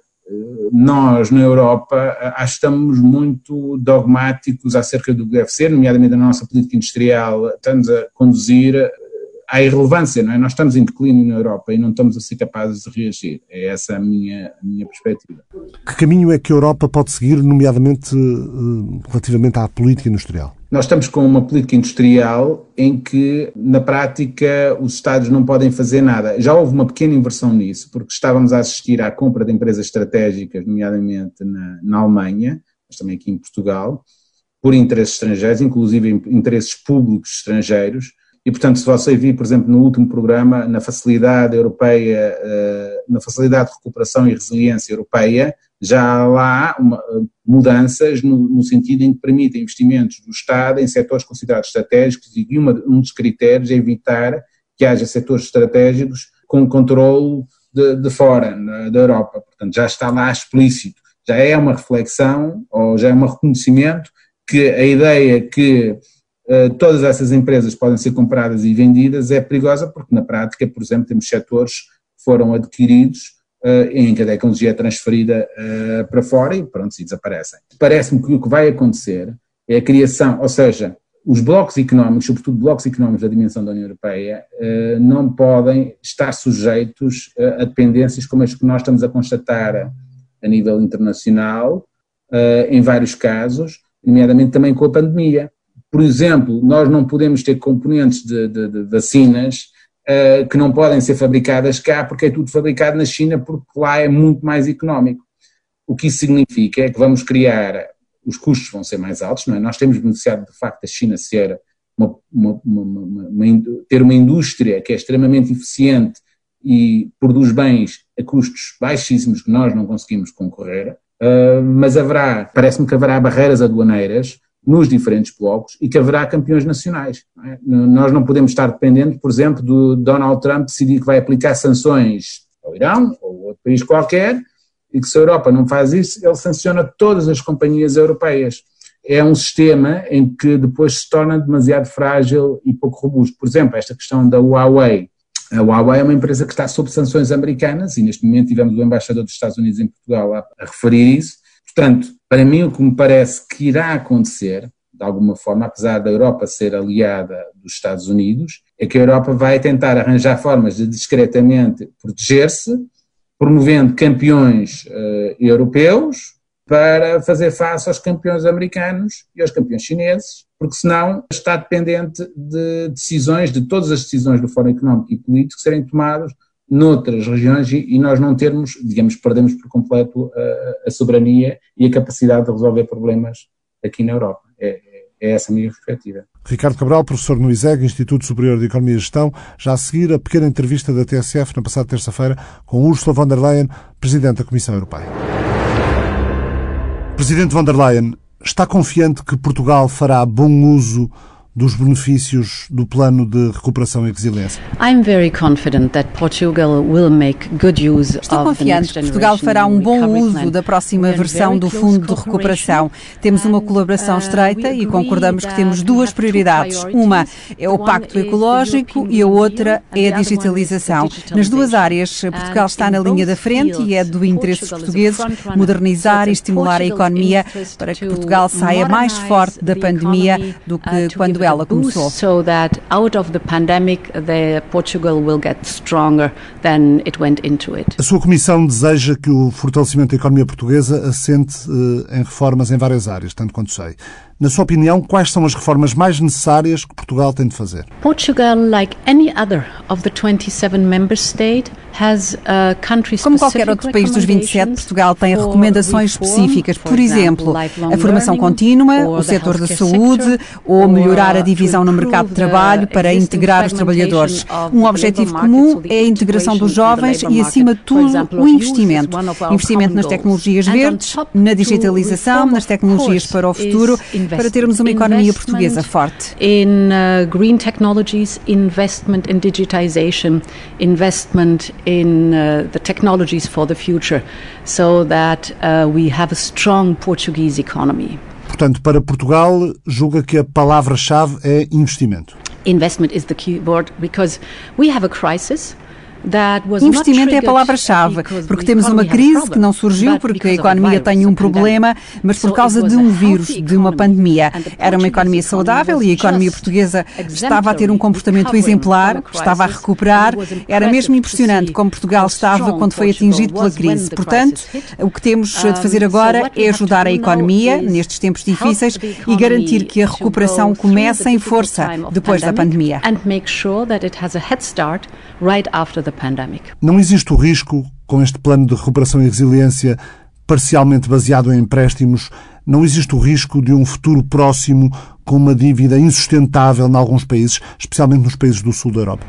[SPEAKER 9] nós na Europa estamos muito dogmáticos acerca do que deve ser, nomeadamente na nossa política industrial, estamos a conduzir à irrelevância, não é? Nós estamos em declínio na Europa e não estamos a ser capazes de reagir. É essa a minha perspectiva.
[SPEAKER 1] Que caminho é que a Europa pode seguir, nomeadamente relativamente à política industrial?
[SPEAKER 9] Nós estamos com uma política industrial em que, na prática, os Estados não podem fazer nada. Já houve uma pequena inversão nisso, porque estávamos a assistir à compra de empresas estratégicas, nomeadamente na Alemanha, mas também aqui em Portugal, por interesses estrangeiros, inclusive interesses públicos estrangeiros. E, portanto, se você vir, por exemplo, no último programa, na Facilidade Europeia, na Facilidade de Recuperação e Resiliência Europeia, já há lá mudanças no sentido em que permitem investimentos do Estado em setores considerados estratégicos e um dos critérios é evitar que haja setores estratégicos com controle de fora, da Europa. Portanto, já está lá explícito. Já é uma reflexão ou já é um reconhecimento que a ideia que todas essas empresas podem ser compradas e vendidas é perigosa porque na prática, por exemplo, temos setores que foram adquiridos em que a tecnologia é transferida para fora e pronto, se desaparecem. Parece-me que o que vai acontecer é a criação, ou seja, os blocos económicos, sobretudo blocos económicos da dimensão da União Europeia, não podem estar sujeitos a dependências como as que nós estamos a constatar a nível internacional, em vários casos, nomeadamente também com a pandemia. Por exemplo, nós não podemos ter componentes de vacinas que não podem ser fabricadas cá porque é tudo fabricado na China porque lá é muito mais económico. O que isso significa é que vamos criar, os custos vão ser mais altos, não é? Nós temos beneficiado do facto da China ser ter uma indústria que é extremamente eficiente e produz bens a custos baixíssimos que nós não conseguimos concorrer, mas parece-me que haverá barreiras aduaneiras nos diferentes blocos e que haverá campeões nacionais. Não é? Nós não podemos estar dependentes, por exemplo, do Donald Trump decidir que vai aplicar sanções ao Irão ou outro país qualquer e que se a Europa não faz isso, ele sanciona todas as companhias europeias. É um sistema em que depois se torna demasiado frágil e pouco robusto. Por exemplo, esta questão da Huawei. A Huawei é uma empresa que está sob sanções americanas e neste momento tivemos o embaixador dos Estados Unidos em Portugal a referir isso. Portanto, para mim o que me parece que irá acontecer, de alguma forma, apesar da Europa ser aliada dos Estados Unidos, é que a Europa vai tentar arranjar formas de discretamente proteger-se, promovendo campeões europeus para fazer face aos campeões americanos e aos campeões chineses, porque senão está dependente de decisões, de todas as decisões do Fórum Económico e Político serem tomadas noutras regiões e nós não termos, digamos, perdemos por completo a soberania e a capacidade de resolver problemas aqui na Europa. É essa a minha perspectiva.
[SPEAKER 1] Ricardo Cabral, professor no ISEG, Instituto Superior de Economia e Gestão, já a seguir a pequena entrevista da TSF na passada terça-feira com Ursula von der Leyen, Presidente da Comissão Europeia. Presidente von der Leyen, está confiante que Portugal fará bom uso dos benefícios do plano de recuperação e resiliência?
[SPEAKER 10] Estou confiante que Portugal fará um bom uso da próxima versão do Fundo de Recuperação. Temos uma colaboração estreita e concordamos que temos duas prioridades. Uma é o Pacto Ecológico e a outra é a digitalização. Nas duas áreas, Portugal está na linha da frente e é do interesse dos portugueses modernizar e estimular a economia para que Portugal saia mais forte da pandemia do que quando ela começou.
[SPEAKER 11] So that out of the pandemic, Portugal will get stronger than it went into it.
[SPEAKER 1] A sua Comissão deseja que o fortalecimento da economia portuguesa assente em reformas em várias áreas, tanto quanto sei. Na sua opinião, quais são as reformas mais necessárias que Portugal tem de fazer?
[SPEAKER 11] Portugal, like any other of the 27 member states, has country-specific.
[SPEAKER 10] Como qualquer outro país dos 27, Portugal tem recomendações específicas. Por exemplo, a formação contínua, o setor da saúde ou melhorar a divisão no mercado de trabalho para integrar os trabalhadores. Um objetivo comum é a integração dos jovens e, acima de tudo, o investimento. Investimento nas tecnologias verdes, na digitalização, nas tecnologias para o futuro, para termos uma economia portuguesa forte.
[SPEAKER 11] In green technologies, investment in digitization, investment in the technologies for the future, so that we have a strong Portuguese economy.
[SPEAKER 1] Portanto, para Portugal, julga que a palavra-chave é investimento.
[SPEAKER 11] Investment is the key word because we have a crisis.
[SPEAKER 10] Investimento é a palavra-chave, porque temos uma crise que não surgiu porque a economia tem um problema, mas por causa de um vírus, de uma pandemia. Era uma economia saudável e a economia portuguesa estava a ter um comportamento exemplar, estava a recuperar. Era mesmo impressionante como Portugal estava quando foi atingido pela crise. Portanto, o que temos de fazer agora é ajudar a economia nestes tempos difíceis e garantir que a recuperação comece em força depois da pandemia.
[SPEAKER 1] Não existe o risco, com este plano de recuperação e resiliência parcialmente baseado em empréstimos, não existe o risco de um futuro próximo com uma dívida insustentável em alguns países, especialmente nos países do sul da Europa?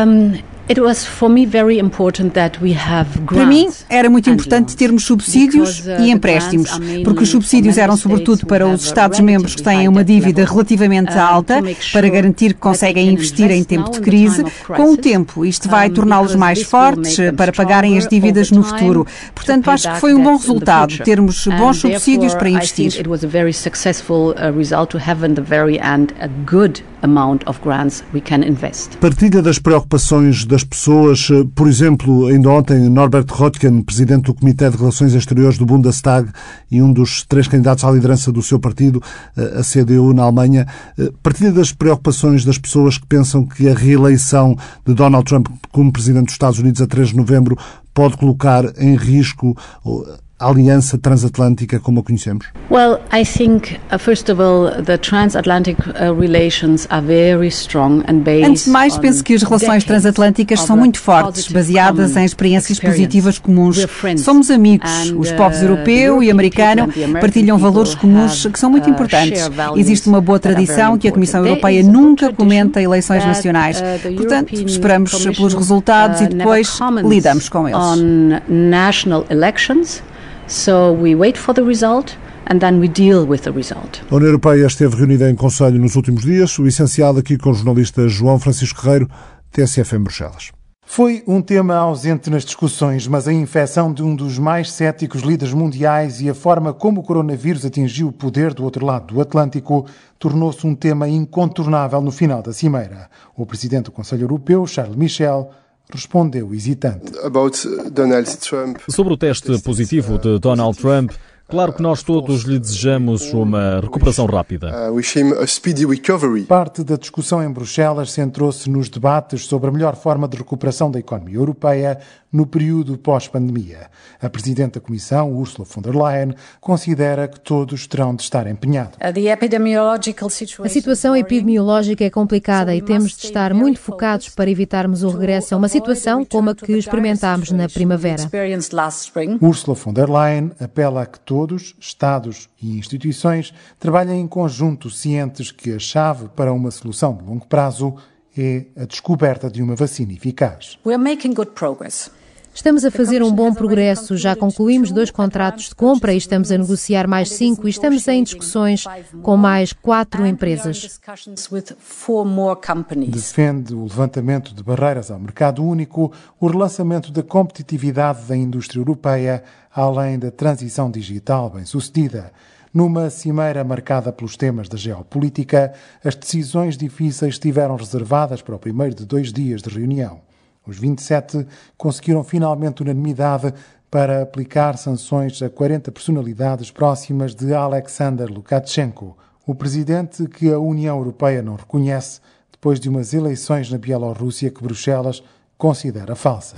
[SPEAKER 10] Para mim, era muito importante termos subsídios e empréstimos, porque os subsídios eram sobretudo para os Estados-membros que têm uma dívida relativamente alta, para garantir que conseguem investir em tempo de crise. Com o tempo, isto vai torná-los mais fortes para pagarem as dívidas no futuro. Portanto, acho que foi um bom resultado termos bons subsídios para investir.
[SPEAKER 1] Partilha das preocupações das pessoas, por exemplo, ainda ontem Norbert Röttgen, presidente do Comitê de Relações Exteriores do Bundestag e um dos 3 candidatos à liderança do seu partido, a CDU na Alemanha, partilha das preocupações das pessoas que pensam que a reeleição de Donald Trump como presidente dos Estados Unidos a 3 de novembro pode colocar em risco a aliança transatlântica como a conhecemos?
[SPEAKER 11] Well, I think, first of all, the transatlantic relations are very strong and based.
[SPEAKER 10] Antes de mais, penso que as relações transatlânticas são muito fortes, baseadas em experiências positivas comuns. Somos amigos. Os povos europeu e americano partilham valores comuns que são muito importantes. Existe uma boa tradição que a Comissão Europeia nunca comenta eleições nacionais. Portanto, esperamos pelos resultados e depois lidamos com eles.
[SPEAKER 11] So we wait for the result and then we deal with the result.
[SPEAKER 1] A União Europeia esteve reunida em Conselho nos últimos dias. O essencial aqui com o jornalista João Francisco Guerreiro, TSF em Bruxelas.
[SPEAKER 12] Foi um tema ausente nas discussões, mas a infecção de um dos mais céticos líderes mundiais e a forma como o coronavírus atingiu o poder do outro lado do Atlântico tornou-se um tema incontornável no final da cimeira. O presidente do Conselho Europeu, Charles Michel, respondeu hesitante.
[SPEAKER 13] Sobre o teste positivo de Donald Trump, claro que nós todos lhe desejamos uma recuperação rápida.
[SPEAKER 12] Parte da discussão em Bruxelas centrou-se nos debates sobre a melhor forma de recuperação da economia europeia, no período pós-pandemia. A Presidente da Comissão, Ursula von der Leyen, considera que todos terão de estar empenhados.
[SPEAKER 14] A situação epidemiológica é complicada e temos de estar muito focados para evitarmos o regresso a uma situação como a que experimentámos na primavera.
[SPEAKER 12] Ursula von der Leyen apela a que todos, Estados e instituições, trabalhem em conjunto, cientes que a chave para uma solução de longo prazo é a descoberta de uma vacina eficaz.
[SPEAKER 14] Estamos a fazer um bom progresso, já concluímos 2 contratos de compra e estamos a negociar mais 5 e estamos em discussões com mais 4 empresas.
[SPEAKER 12] Defende o levantamento de barreiras ao mercado único, o relançamento da competitividade da indústria europeia, além da transição digital bem-sucedida. Numa cimeira marcada pelos temas da geopolítica, as decisões difíceis estiveram reservadas para o primeiro de 2 dias de reunião. Os 27 conseguiram finalmente unanimidade para aplicar sanções a 40 personalidades próximas de Alexander Lukashenko, o presidente que a União Europeia não reconhece depois de umas eleições na Bielorrússia que Bruxelas considera falsa.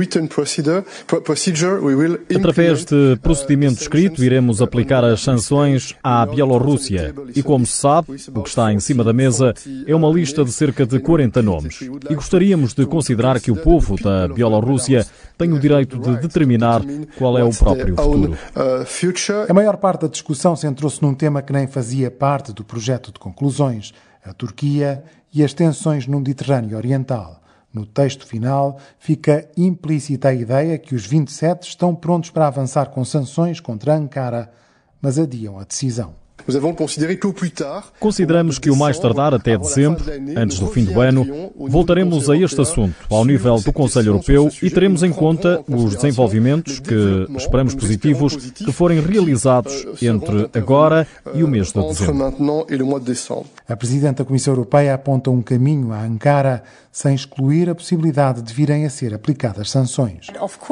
[SPEAKER 13] Através de procedimento escrito, iremos aplicar as sanções à Bielorrússia. E como se sabe, o que está em cima da mesa é uma lista de cerca de 40 nomes. E gostaríamos de considerar que o povo da Bielorrússia tem o direito de determinar qual é o próprio futuro.
[SPEAKER 12] A maior parte da discussão centrou-se num tema que nem fazia parte do projeto de conclusões: a Turquia e as tensões no Mediterrâneo Oriental. No texto final, fica implícita a ideia que os 27 estão prontos para avançar com sanções contra Ankara, mas adiam a decisão.
[SPEAKER 13] Consideramos que o mais tardar até dezembro, antes do fim do ano, voltaremos a este assunto ao nível do Conselho Europeu e teremos em conta os desenvolvimentos que esperamos positivos que forem realizados entre agora e o mês de dezembro.
[SPEAKER 12] A Presidente da Comissão Europeia aponta um caminho a Ankara, sem excluir a possibilidade de virem a ser aplicadas sanções.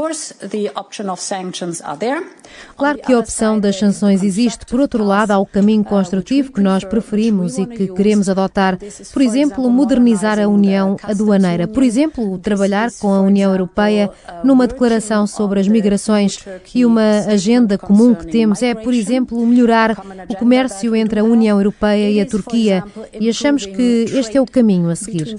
[SPEAKER 14] Claro que a opção das sanções existe. Por outro lado, há o caminho construtivo que nós preferimos e que queremos adotar. Por exemplo, modernizar a União Aduaneira. Por exemplo, trabalhar com a União Europeia numa declaração sobre as migrações e uma agenda comum que temos é, por exemplo, melhorar o comércio entre a União Europeia e a Turquia. E achamos que este é o caminho a seguir.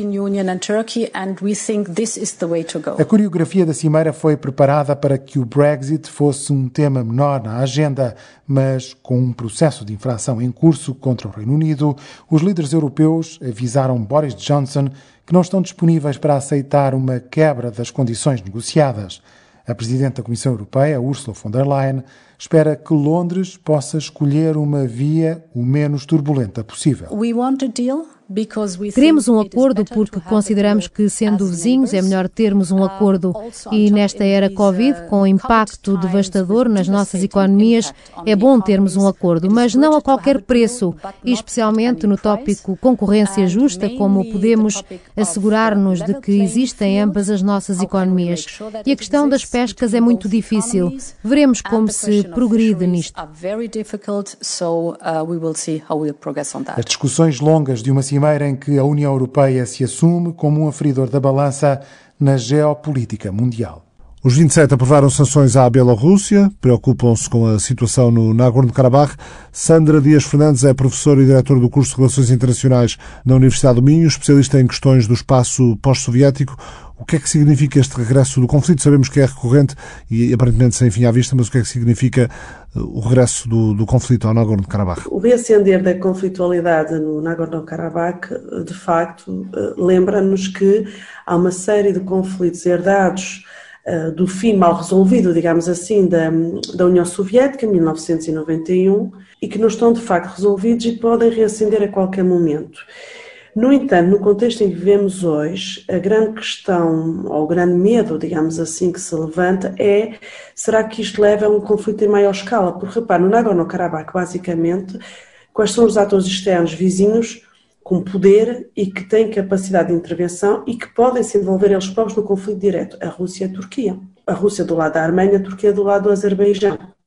[SPEAKER 12] A coreografia da cimeira foi preparada para que o Brexit fosse um tema menor na agenda, mas com um processo de infração em curso contra o Reino Unido, os líderes europeus avisaram Boris Johnson que não estão disponíveis para aceitar uma quebra das condições negociadas. A Presidente da Comissão Europeia, Ursula von der Leyen, espera que Londres possa escolher uma via o menos turbulenta possível.
[SPEAKER 14] Queremos um acordo porque consideramos que, sendo vizinhos, é melhor termos um acordo. E nesta era Covid, com o impacto devastador nas nossas economias, é bom termos um acordo, mas não a qualquer preço, e especialmente no tópico concorrência justa, como podemos assegurar-nos de que existem em ambas as nossas economias. E a questão das pescas é muito difícil. Veremos como se progride nisto.
[SPEAKER 12] As discussões longas de uma cimeira em que a União Europeia se assume como um aferidor da balança na geopolítica mundial.
[SPEAKER 1] Os 27 aprovaram sanções à Bielorrússia, preocupam-se com a situação no Nagorno-Karabakh. Sandra Dias Fernandes é professora e diretora do curso de Relações Internacionais na Universidade do Minho, especialista em questões do espaço pós-soviético. O que é que significa este regresso do conflito? Sabemos que é recorrente e aparentemente sem fim à vista, mas o que é que significa o regresso do conflito ao Nagorno-Karabakh?
[SPEAKER 15] O reacender da conflitualidade no Nagorno-Karabakh, de facto, lembra-nos que há uma série de conflitos herdados do fim mal resolvido, digamos assim, da União Soviética, em 1991, e que não estão de facto resolvidos e podem reacender a qualquer momento. No entanto, no contexto em que vivemos hoje, a grande questão, ou o grande medo, digamos assim, que se levanta é: será que isto leva a um conflito em maior escala? Porque, repare, no Nagorno-Karabakh, basicamente, quais são os atores externos vizinhos com poder e que têm capacidade de intervenção e que podem se envolver eles próprios no conflito direto? A Rússia e a Turquia. A Rússia do lado da Arménia, a Turquia do lado do Azerbaijão.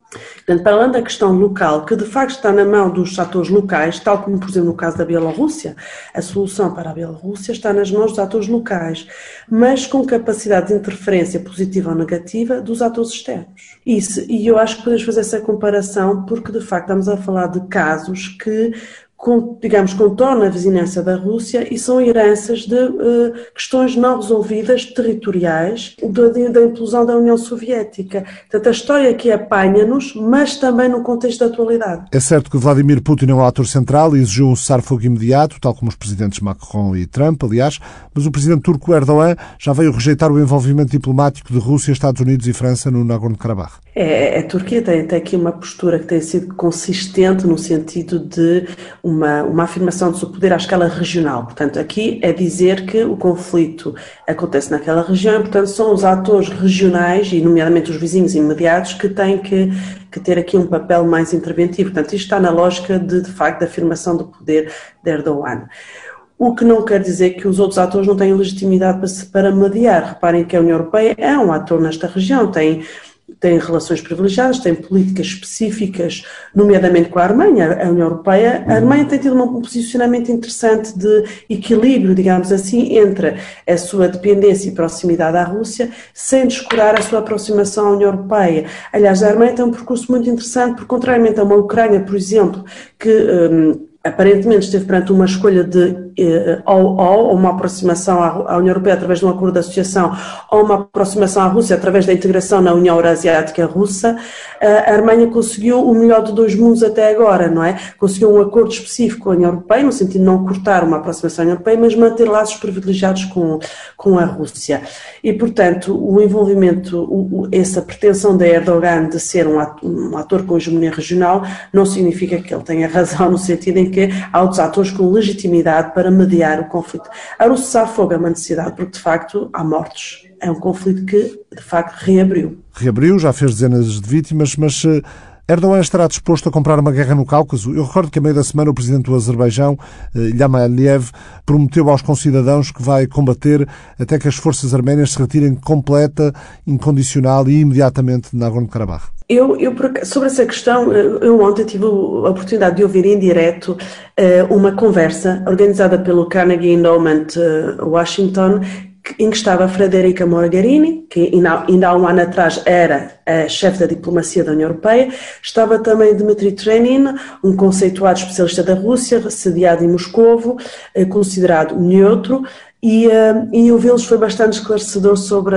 [SPEAKER 15] Portanto, para além da questão local, que de facto está na mão dos atores locais, tal como, por exemplo, no caso da Bielorrússia, a solução para a Bielorrússia está nas mãos dos atores locais, mas com capacidade de interferência positiva ou negativa dos atores externos. E eu acho que podemos fazer essa comparação porque, de facto, estamos a falar de casos que contornam a vizinhança da Rússia e são heranças de questões não resolvidas territoriais da implosão da União Soviética. Portanto, a história aqui apanha-nos, mas também no contexto da atualidade.
[SPEAKER 1] É certo que Vladimir Putin é um ator central e exigiu um cessar-fogo imediato, tal como os presidentes Macron e Trump, aliás, mas o presidente turco Erdogan já veio rejeitar o envolvimento diplomático de Rússia, Estados Unidos e França no Nagorno-Karabakh.
[SPEAKER 15] A Turquia tem aqui uma postura que tem sido consistente no sentido de uma afirmação do seu poder à escala regional. Portanto, aqui é dizer que o conflito acontece naquela região e, portanto, são os atores regionais, e nomeadamente os vizinhos imediatos, que têm que ter aqui um papel mais interventivo. Portanto, isto está na lógica de facto, da afirmação do poder de Erdogan. O que não quer dizer que os outros atores não tenham legitimidade para mediar. Reparem que a União Europeia é um ator nesta região, tem relações privilegiadas, tem políticas específicas, nomeadamente com a Arménia. A União Europeia, a Arménia tem tido um posicionamento interessante de equilíbrio, digamos assim, entre a sua dependência e proximidade à Rússia, sem descurar a sua aproximação à União Europeia. Aliás, a Arménia tem um percurso muito interessante, porque contrariamente a uma Ucrânia, por exemplo, que aparentemente esteve perante uma escolha de ou uma aproximação à União Europeia através de um acordo de associação ou uma aproximação à Rússia através da integração na União Eurasiática Russa, a Arménia conseguiu o melhor de dois mundos até agora, não é? Conseguiu um acordo específico com a União Europeia, no sentido de não cortar uma aproximação à União Europeia, mas manter laços privilegiados com a Rússia. E, portanto, o envolvimento, essa pretensão de Erdogan de ser um ator com hegemonia regional não significa que ele tenha razão, no sentido em que há outros atores com legitimidade para mediar o conflito. A Rússia cessar-fogo é uma necessidade, porque de facto há mortos. É um conflito que de facto reabriu.
[SPEAKER 1] Reabriu, já fez dezenas de vítimas, mas Erdogan estará disposto a comprar uma guerra no Cáucaso? Eu recordo que a meio da semana o presidente do Azerbaijão, Ilham Aliyev, prometeu aos concidadãos que vai combater até que as forças arménias se retirem completa, incondicional e imediatamente de Nagorno-Karabakh.
[SPEAKER 15] Sobre essa questão, eu ontem tive a oportunidade de ouvir em direto uma conversa organizada pelo Carnegie Endowment Washington, em que estava a Federica Mogherini, que ainda há um ano atrás era a chefe da diplomacia da União Europeia, estava também Dmitry Trenin, um conceituado especialista da Rússia, sediado em Moscovo, considerado neutro, e ouvi-los foi bastante esclarecedor sobre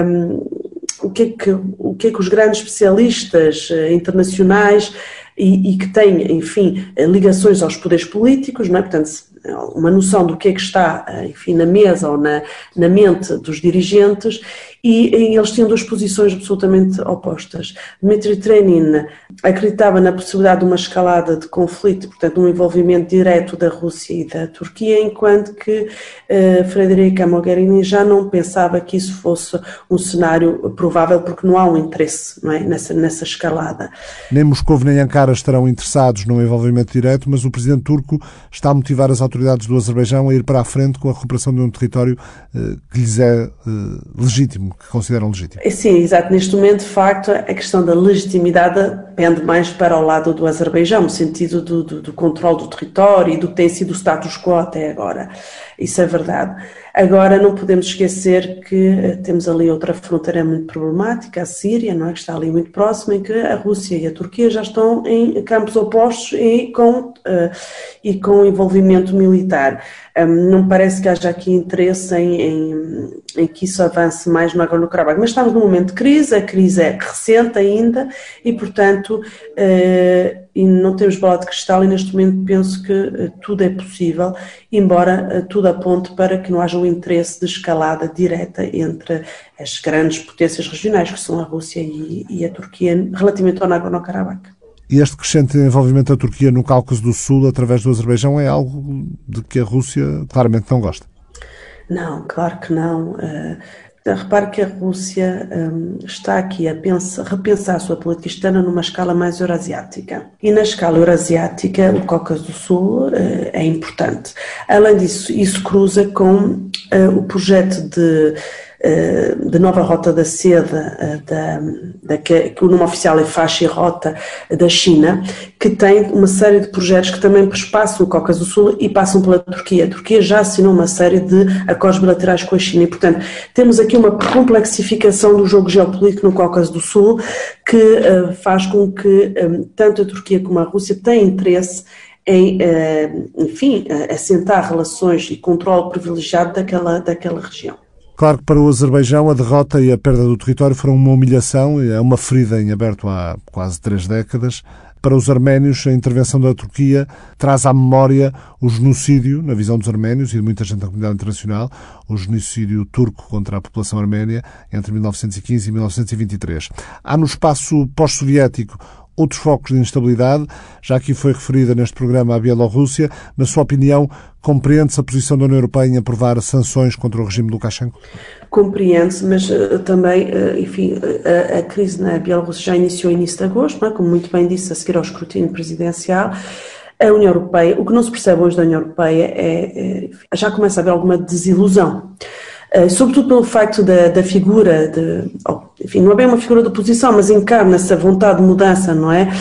[SPEAKER 15] o que é que os grandes especialistas internacionais e que têm, enfim, ligações aos poderes políticos, não é? Portanto, uma noção do que é que está, enfim, na mesa ou na mente dos dirigentes, e eles tinham duas posições absolutamente opostas. Dmitry Trenin acreditava na possibilidade de uma escalada de conflito, portanto, um envolvimento direto da Rússia e da Turquia, enquanto que Federica Mogherini já não pensava que isso fosse um cenário provável, porque não há um interesse, não é, nessa escalada.
[SPEAKER 1] Nem Moscou nem Ankara estarão interessados num envolvimento direto, mas o presidente turco está a motivar as autoridades do Azerbaijão a ir para a frente com a recuperação de um território que lhes é legítimo, que consideram legítimo.
[SPEAKER 15] Sim, exato. Neste momento, de facto, a questão da legitimidade pende mais para o lado do Azerbaijão, no sentido do controle do território e do que tem sido o status quo até agora. Isso é verdade. Agora, não podemos esquecer que temos ali outra fronteira muito problemática, a Síria, não é? Que está ali muito próxima, em que a Rússia e a Turquia já estão em campos opostos e com envolvimento militar. Não parece que haja aqui interesse em que isso avance mais no Nagorno-Karabakh, mas estamos num momento de crise, a crise é recente ainda e, portanto, e não temos bola de cristal, e neste momento penso que tudo é possível, embora tudo aponte para que não haja um interesse de escalada direta entre as grandes potências regionais, que são a Rússia e a Turquia, relativamente ao Nagorno-Karabakh.
[SPEAKER 1] E este crescente envolvimento da Turquia no Cáucaso do Sul, através do Azerbaijão, é algo de que a Rússia claramente não gosta?
[SPEAKER 15] Não, claro que não. Repare que a Rússia está aqui a repensar a sua política externa numa escala mais eurasiática. E na escala eurasiática, o Cáucaso do Sul é importante. Além disso, isso cruza com o projeto de da nova Rota da Seda, que o nome oficial é Faixa e Rota da China, que tem uma série de projetos que também perspassam o Cáucaso do Sul e passam pela Turquia. A Turquia já assinou uma série de acordos bilaterais com a China e, portanto, temos aqui uma complexificação do jogo geopolítico no Cáucaso do Sul que faz com que tanto a Turquia como a Rússia tenham interesse em, enfim, assentar relações e controle privilegiado daquela região.
[SPEAKER 1] Claro que para o Azerbaijão a derrota e a perda do território foram uma humilhação, é uma ferida em aberto há quase 3 décadas. Para os arménios, a intervenção da Turquia traz à memória o genocídio, na visão dos arménios e de muita gente da comunidade internacional, o genocídio turco contra a população arménia entre 1915 e 1923. Há no espaço pós-soviético outros focos de instabilidade, já aqui foi referida neste programa a Bielorrússia. Na sua opinião, compreende-se a posição da União Europeia em aprovar sanções contra o regime de Lukashenko?
[SPEAKER 15] Compreende-se, mas também, enfim, a crise na Bielorrússia já iniciou no início de agosto, não é? Como muito bem disse, a seguir ao escrutínio presidencial. A União Europeia, o que não se percebe hoje da União Europeia já começa a haver alguma desilusão. Sobretudo pelo facto da figura enfim, não é bem uma figura de oposição, mas encarna-se a vontade de mudança, não é?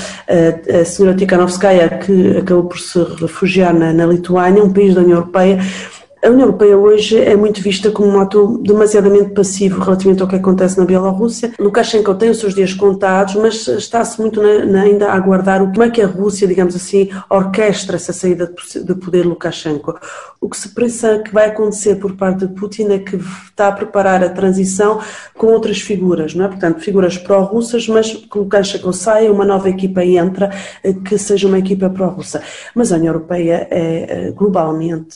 [SPEAKER 15] A senhora Tikhanovskaya, que acabou por se refugiar na Lituânia, um país da União Europeia. A União Europeia hoje é muito vista como um ator demasiadamente passivo relativamente ao que acontece na Bielorrússia. Lukashenko tem os seus dias contados, mas está-se muito ainda a aguardar como é que a Rússia, digamos assim, orquestra essa saída de poder de Lukashenko. O que se pensa que vai acontecer por parte de Putin é que está a preparar a transição com outras figuras, não é? Portanto, figuras pró-russas, mas que Lukashenko saia, uma nova equipa entra, que seja uma equipa pró-russa. Mas a União Europeia é globalmente,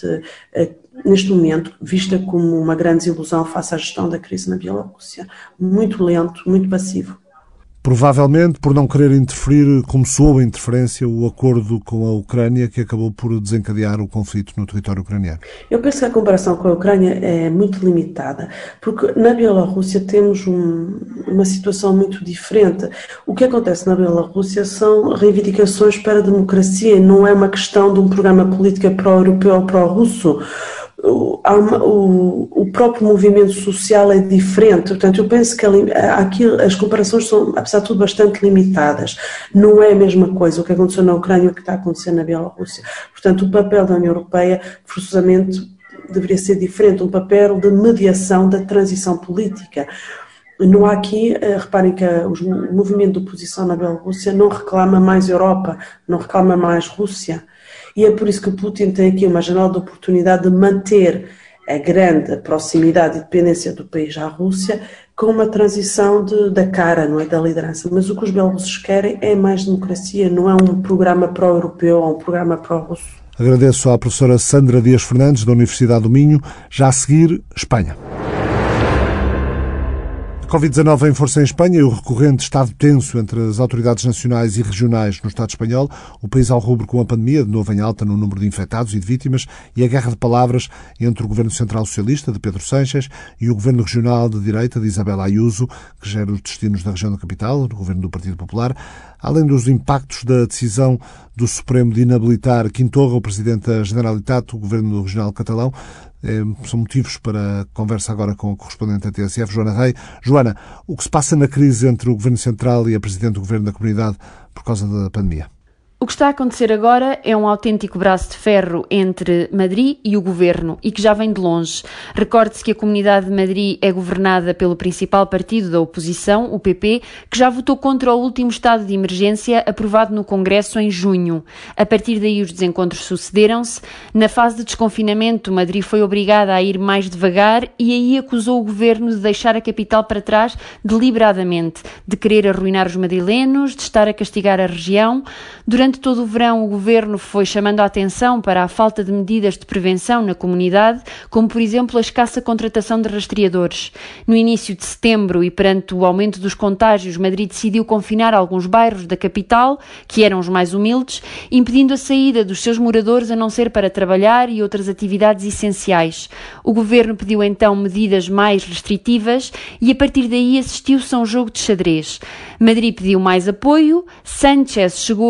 [SPEAKER 15] neste momento, vista como uma grande desilusão face à gestão da crise na Bielorrússia. Muito lento, muito passivo.
[SPEAKER 1] Provavelmente por não querer interferir, começou a interferência, o acordo com a Ucrânia, que acabou por desencadear o conflito no território ucraniano.
[SPEAKER 15] Eu penso que a comparação com a Ucrânia é muito limitada, porque na Bielorrússia temos uma situação muito diferente. O que acontece na Bielorrússia são reivindicações para a democracia, não é uma questão de um programa político pró-europeu ou pró-russo. O próprio movimento social é diferente, portanto eu penso que as comparações são, apesar de tudo, bastante limitadas. Não é a mesma coisa o que aconteceu na Ucrânia e o que está acontecendo na Bielorrússia. Portanto, o papel da União Europeia, forçosamente, deveria ser diferente, um papel de mediação da transição política. Não há aqui, reparem que o movimento de oposição na Bielorrússia não reclama mais Europa, não reclama mais Rússia. E é por isso que Putin tem aqui uma janela de oportunidade de manter a grande proximidade e dependência do país à Rússia com uma transição da cara, não é, da liderança. Mas o que os bielorrussos querem é mais democracia, não é um programa pró-europeu ou um programa pró-russo.
[SPEAKER 1] Agradeço à professora Sandra Dias Fernandes, da Universidade do Minho. Já a seguir, Espanha. A Covid-19 em força em Espanha e o recorrente estado tenso entre as autoridades nacionais e regionais no Estado espanhol, o país ao rubro com a pandemia, de novo em alta no número de infectados e de vítimas, e a guerra de palavras entre o Governo Central Socialista, de Pedro Sánchez, e o Governo Regional de Direita, de Isabel Ayuso, que gera os destinos da região da capital, o Governo do Partido Popular, além dos impactos da decisão do Supremo de inabilitar Quintorra, o Presidente da Generalitat, o Governo Regional catalão. São motivos para a conversa agora com a correspondente da TSF, Joana Rei. Joana, o que se passa na crise entre o Governo Central e a Presidente do Governo da Comunidade por causa da pandemia?
[SPEAKER 16] O que está a acontecer agora é um autêntico braço de ferro entre Madrid e o Governo e que já vem de longe. Recorde-se que a Comunidade de Madrid é governada pelo principal partido da oposição, o PP, que já votou contra o último estado de emergência aprovado no Congresso em junho. A partir daí os desencontros sucederam-se. Na fase de desconfinamento, Madrid foi obrigada a ir mais devagar e aí acusou o Governo de deixar a capital para trás deliberadamente, de querer arruinar os madrilenos, de estar a castigar a região. Durante todo o verão, o Governo foi chamando a atenção para a falta de medidas de prevenção na comunidade, como, por exemplo, a escassa contratação de rastreadores. No início de setembro e perante o aumento dos contágios, Madrid decidiu confinar alguns bairros da capital, que eram os mais humildes, impedindo a saída dos seus moradores a não ser para trabalhar e outras atividades essenciais. O Governo pediu então medidas mais restritivas e, a partir daí, assistiu-se a um jogo de xadrez. Madrid pediu mais apoio, Sánchez chegou a reunir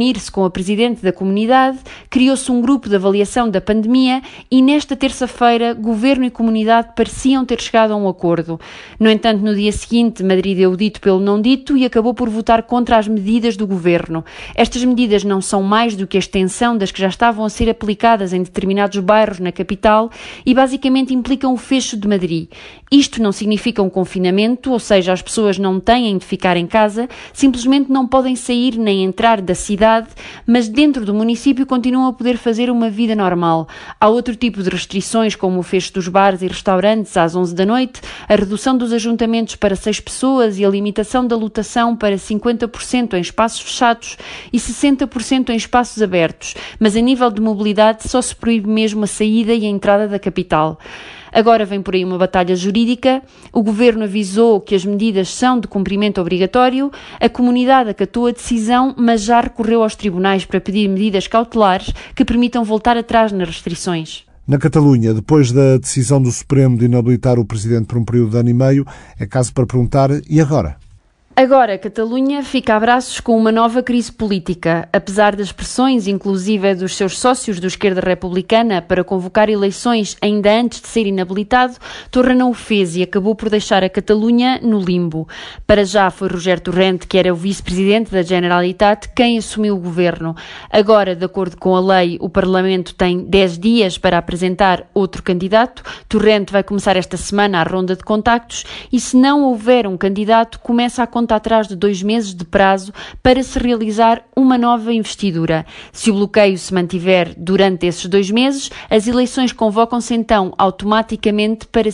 [SPEAKER 16] reunir-se com a presidente da comunidade, criou-se um grupo de avaliação da pandemia e nesta terça-feira governo e comunidade pareciam ter chegado a um acordo. No entanto, no dia seguinte, Madrid deu o dito pelo não dito e acabou por votar contra as medidas do governo. Estas medidas não são mais do que a extensão das que já estavam a ser aplicadas em determinados bairros na capital e basicamente implicam o fecho de Madrid. Isto não significa um confinamento, ou seja, as pessoas não têm de ficar em casa, simplesmente não podem sair nem entrar da cidade, mas dentro do município continuam a poder fazer uma vida normal. Há outro tipo de restrições, como o fecho dos bares e restaurantes às 11 da noite, a redução dos ajuntamentos para 6 pessoas e a limitação da lotação para 50% em espaços fechados e 60% em espaços abertos, mas a nível de mobilidade só se proíbe mesmo a saída e a entrada da capital. Agora vem por aí uma batalha jurídica, o governo avisou que as medidas são de cumprimento obrigatório, a comunidade acatou a decisão, mas já recorreu aos tribunais para pedir medidas cautelares que permitam voltar atrás nas restrições.
[SPEAKER 1] Na Catalunha, depois da decisão do Supremo de inabilitar o presidente por um período de ano e meio, é caso para perguntar, e agora?
[SPEAKER 16] Agora, a Catalunha fica a braços com uma nova crise política. Apesar das pressões, inclusive dos seus sócios da esquerda republicana, para convocar eleições ainda antes de ser inabilitado, Torra não o fez e acabou por deixar a Catalunha no limbo. Para já foi Roger Torrent, que era o vice-presidente da Generalitat, quem assumiu o governo. Agora, de acordo com a lei, o Parlamento tem 10 dias para apresentar outro candidato. Torrent vai começar esta semana a ronda de contactos e, se não houver um candidato, começa a conta atrás de 2 meses de prazo para se realizar uma nova investidura. Se o bloqueio se mantiver durante esses 2 meses, as eleições convocam-se então automaticamente para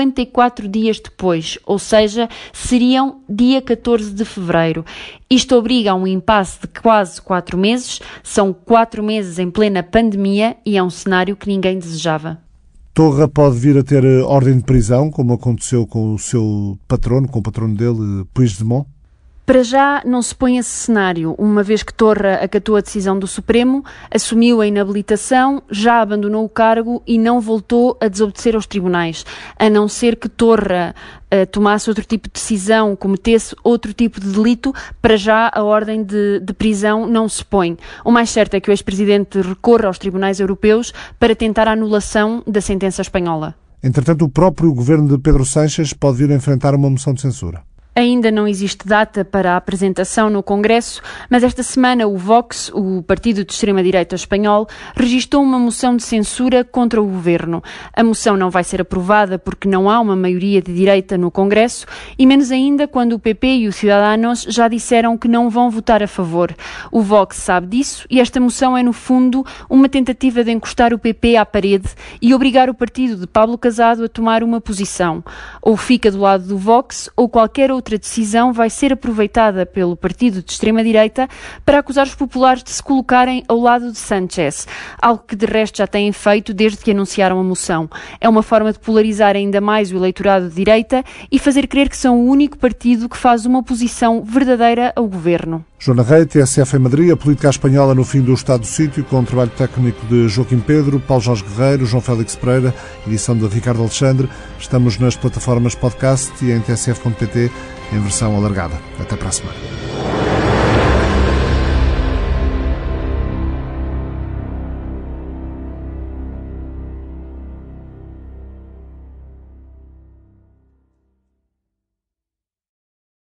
[SPEAKER 16] 54 dias depois, ou seja, seriam dia 14 de fevereiro. Isto obriga a um impasse de quase 4 meses, são 4 meses em plena pandemia e é um cenário que ninguém desejava.
[SPEAKER 1] Torra pode vir a ter ordem de prisão, como aconteceu com o seu patrono, com o patrono dele, Puigdemont?
[SPEAKER 16] Para já não se põe esse cenário, uma vez que Torra acatou a decisão do Supremo, assumiu a inabilitação, já abandonou o cargo e não voltou a desobedecer aos tribunais, a não ser que Torra tomasse outro tipo de decisão, cometesse outro tipo de delito. Para já a ordem de prisão não se põe. O mais certo é que o ex-presidente recorra aos tribunais europeus para tentar a anulação da sentença espanhola.
[SPEAKER 1] Entretanto, o próprio governo de Pedro Sánchez pode vir a enfrentar uma moção de censura.
[SPEAKER 16] Ainda não existe data para a apresentação no Congresso, mas esta semana o Vox, o partido de extrema-direita espanhol, registou uma moção de censura contra o governo. A moção não vai ser aprovada porque não há uma maioria de direita no Congresso e menos ainda quando o PP e os Ciudadanos já disseram que não vão votar a favor. O Vox sabe disso e esta moção é, no fundo, uma tentativa de encostar o PP à parede e obrigar o partido de Pablo Casado a tomar uma posição. Ou fica do lado do Vox ou qualquer outra decisão vai ser aproveitada pelo partido de extrema-direita para acusar os populares de se colocarem ao lado de Sánchez, algo que de resto já têm feito desde que anunciaram a moção. É uma forma de polarizar ainda mais o eleitorado de direita e fazer crer que são o único partido que faz uma oposição verdadeira ao governo.
[SPEAKER 1] Joana Rei, TSF em Madrid, a política espanhola no fim do estado do sítio, com o trabalho técnico de Joaquim Pedro, Paulo Jorge Guerreiro, João Félix Pereira, edição de Ricardo Alexandre. Estamos nas plataformas podcast e em tsf.pt em versão alargada. Até para a semana.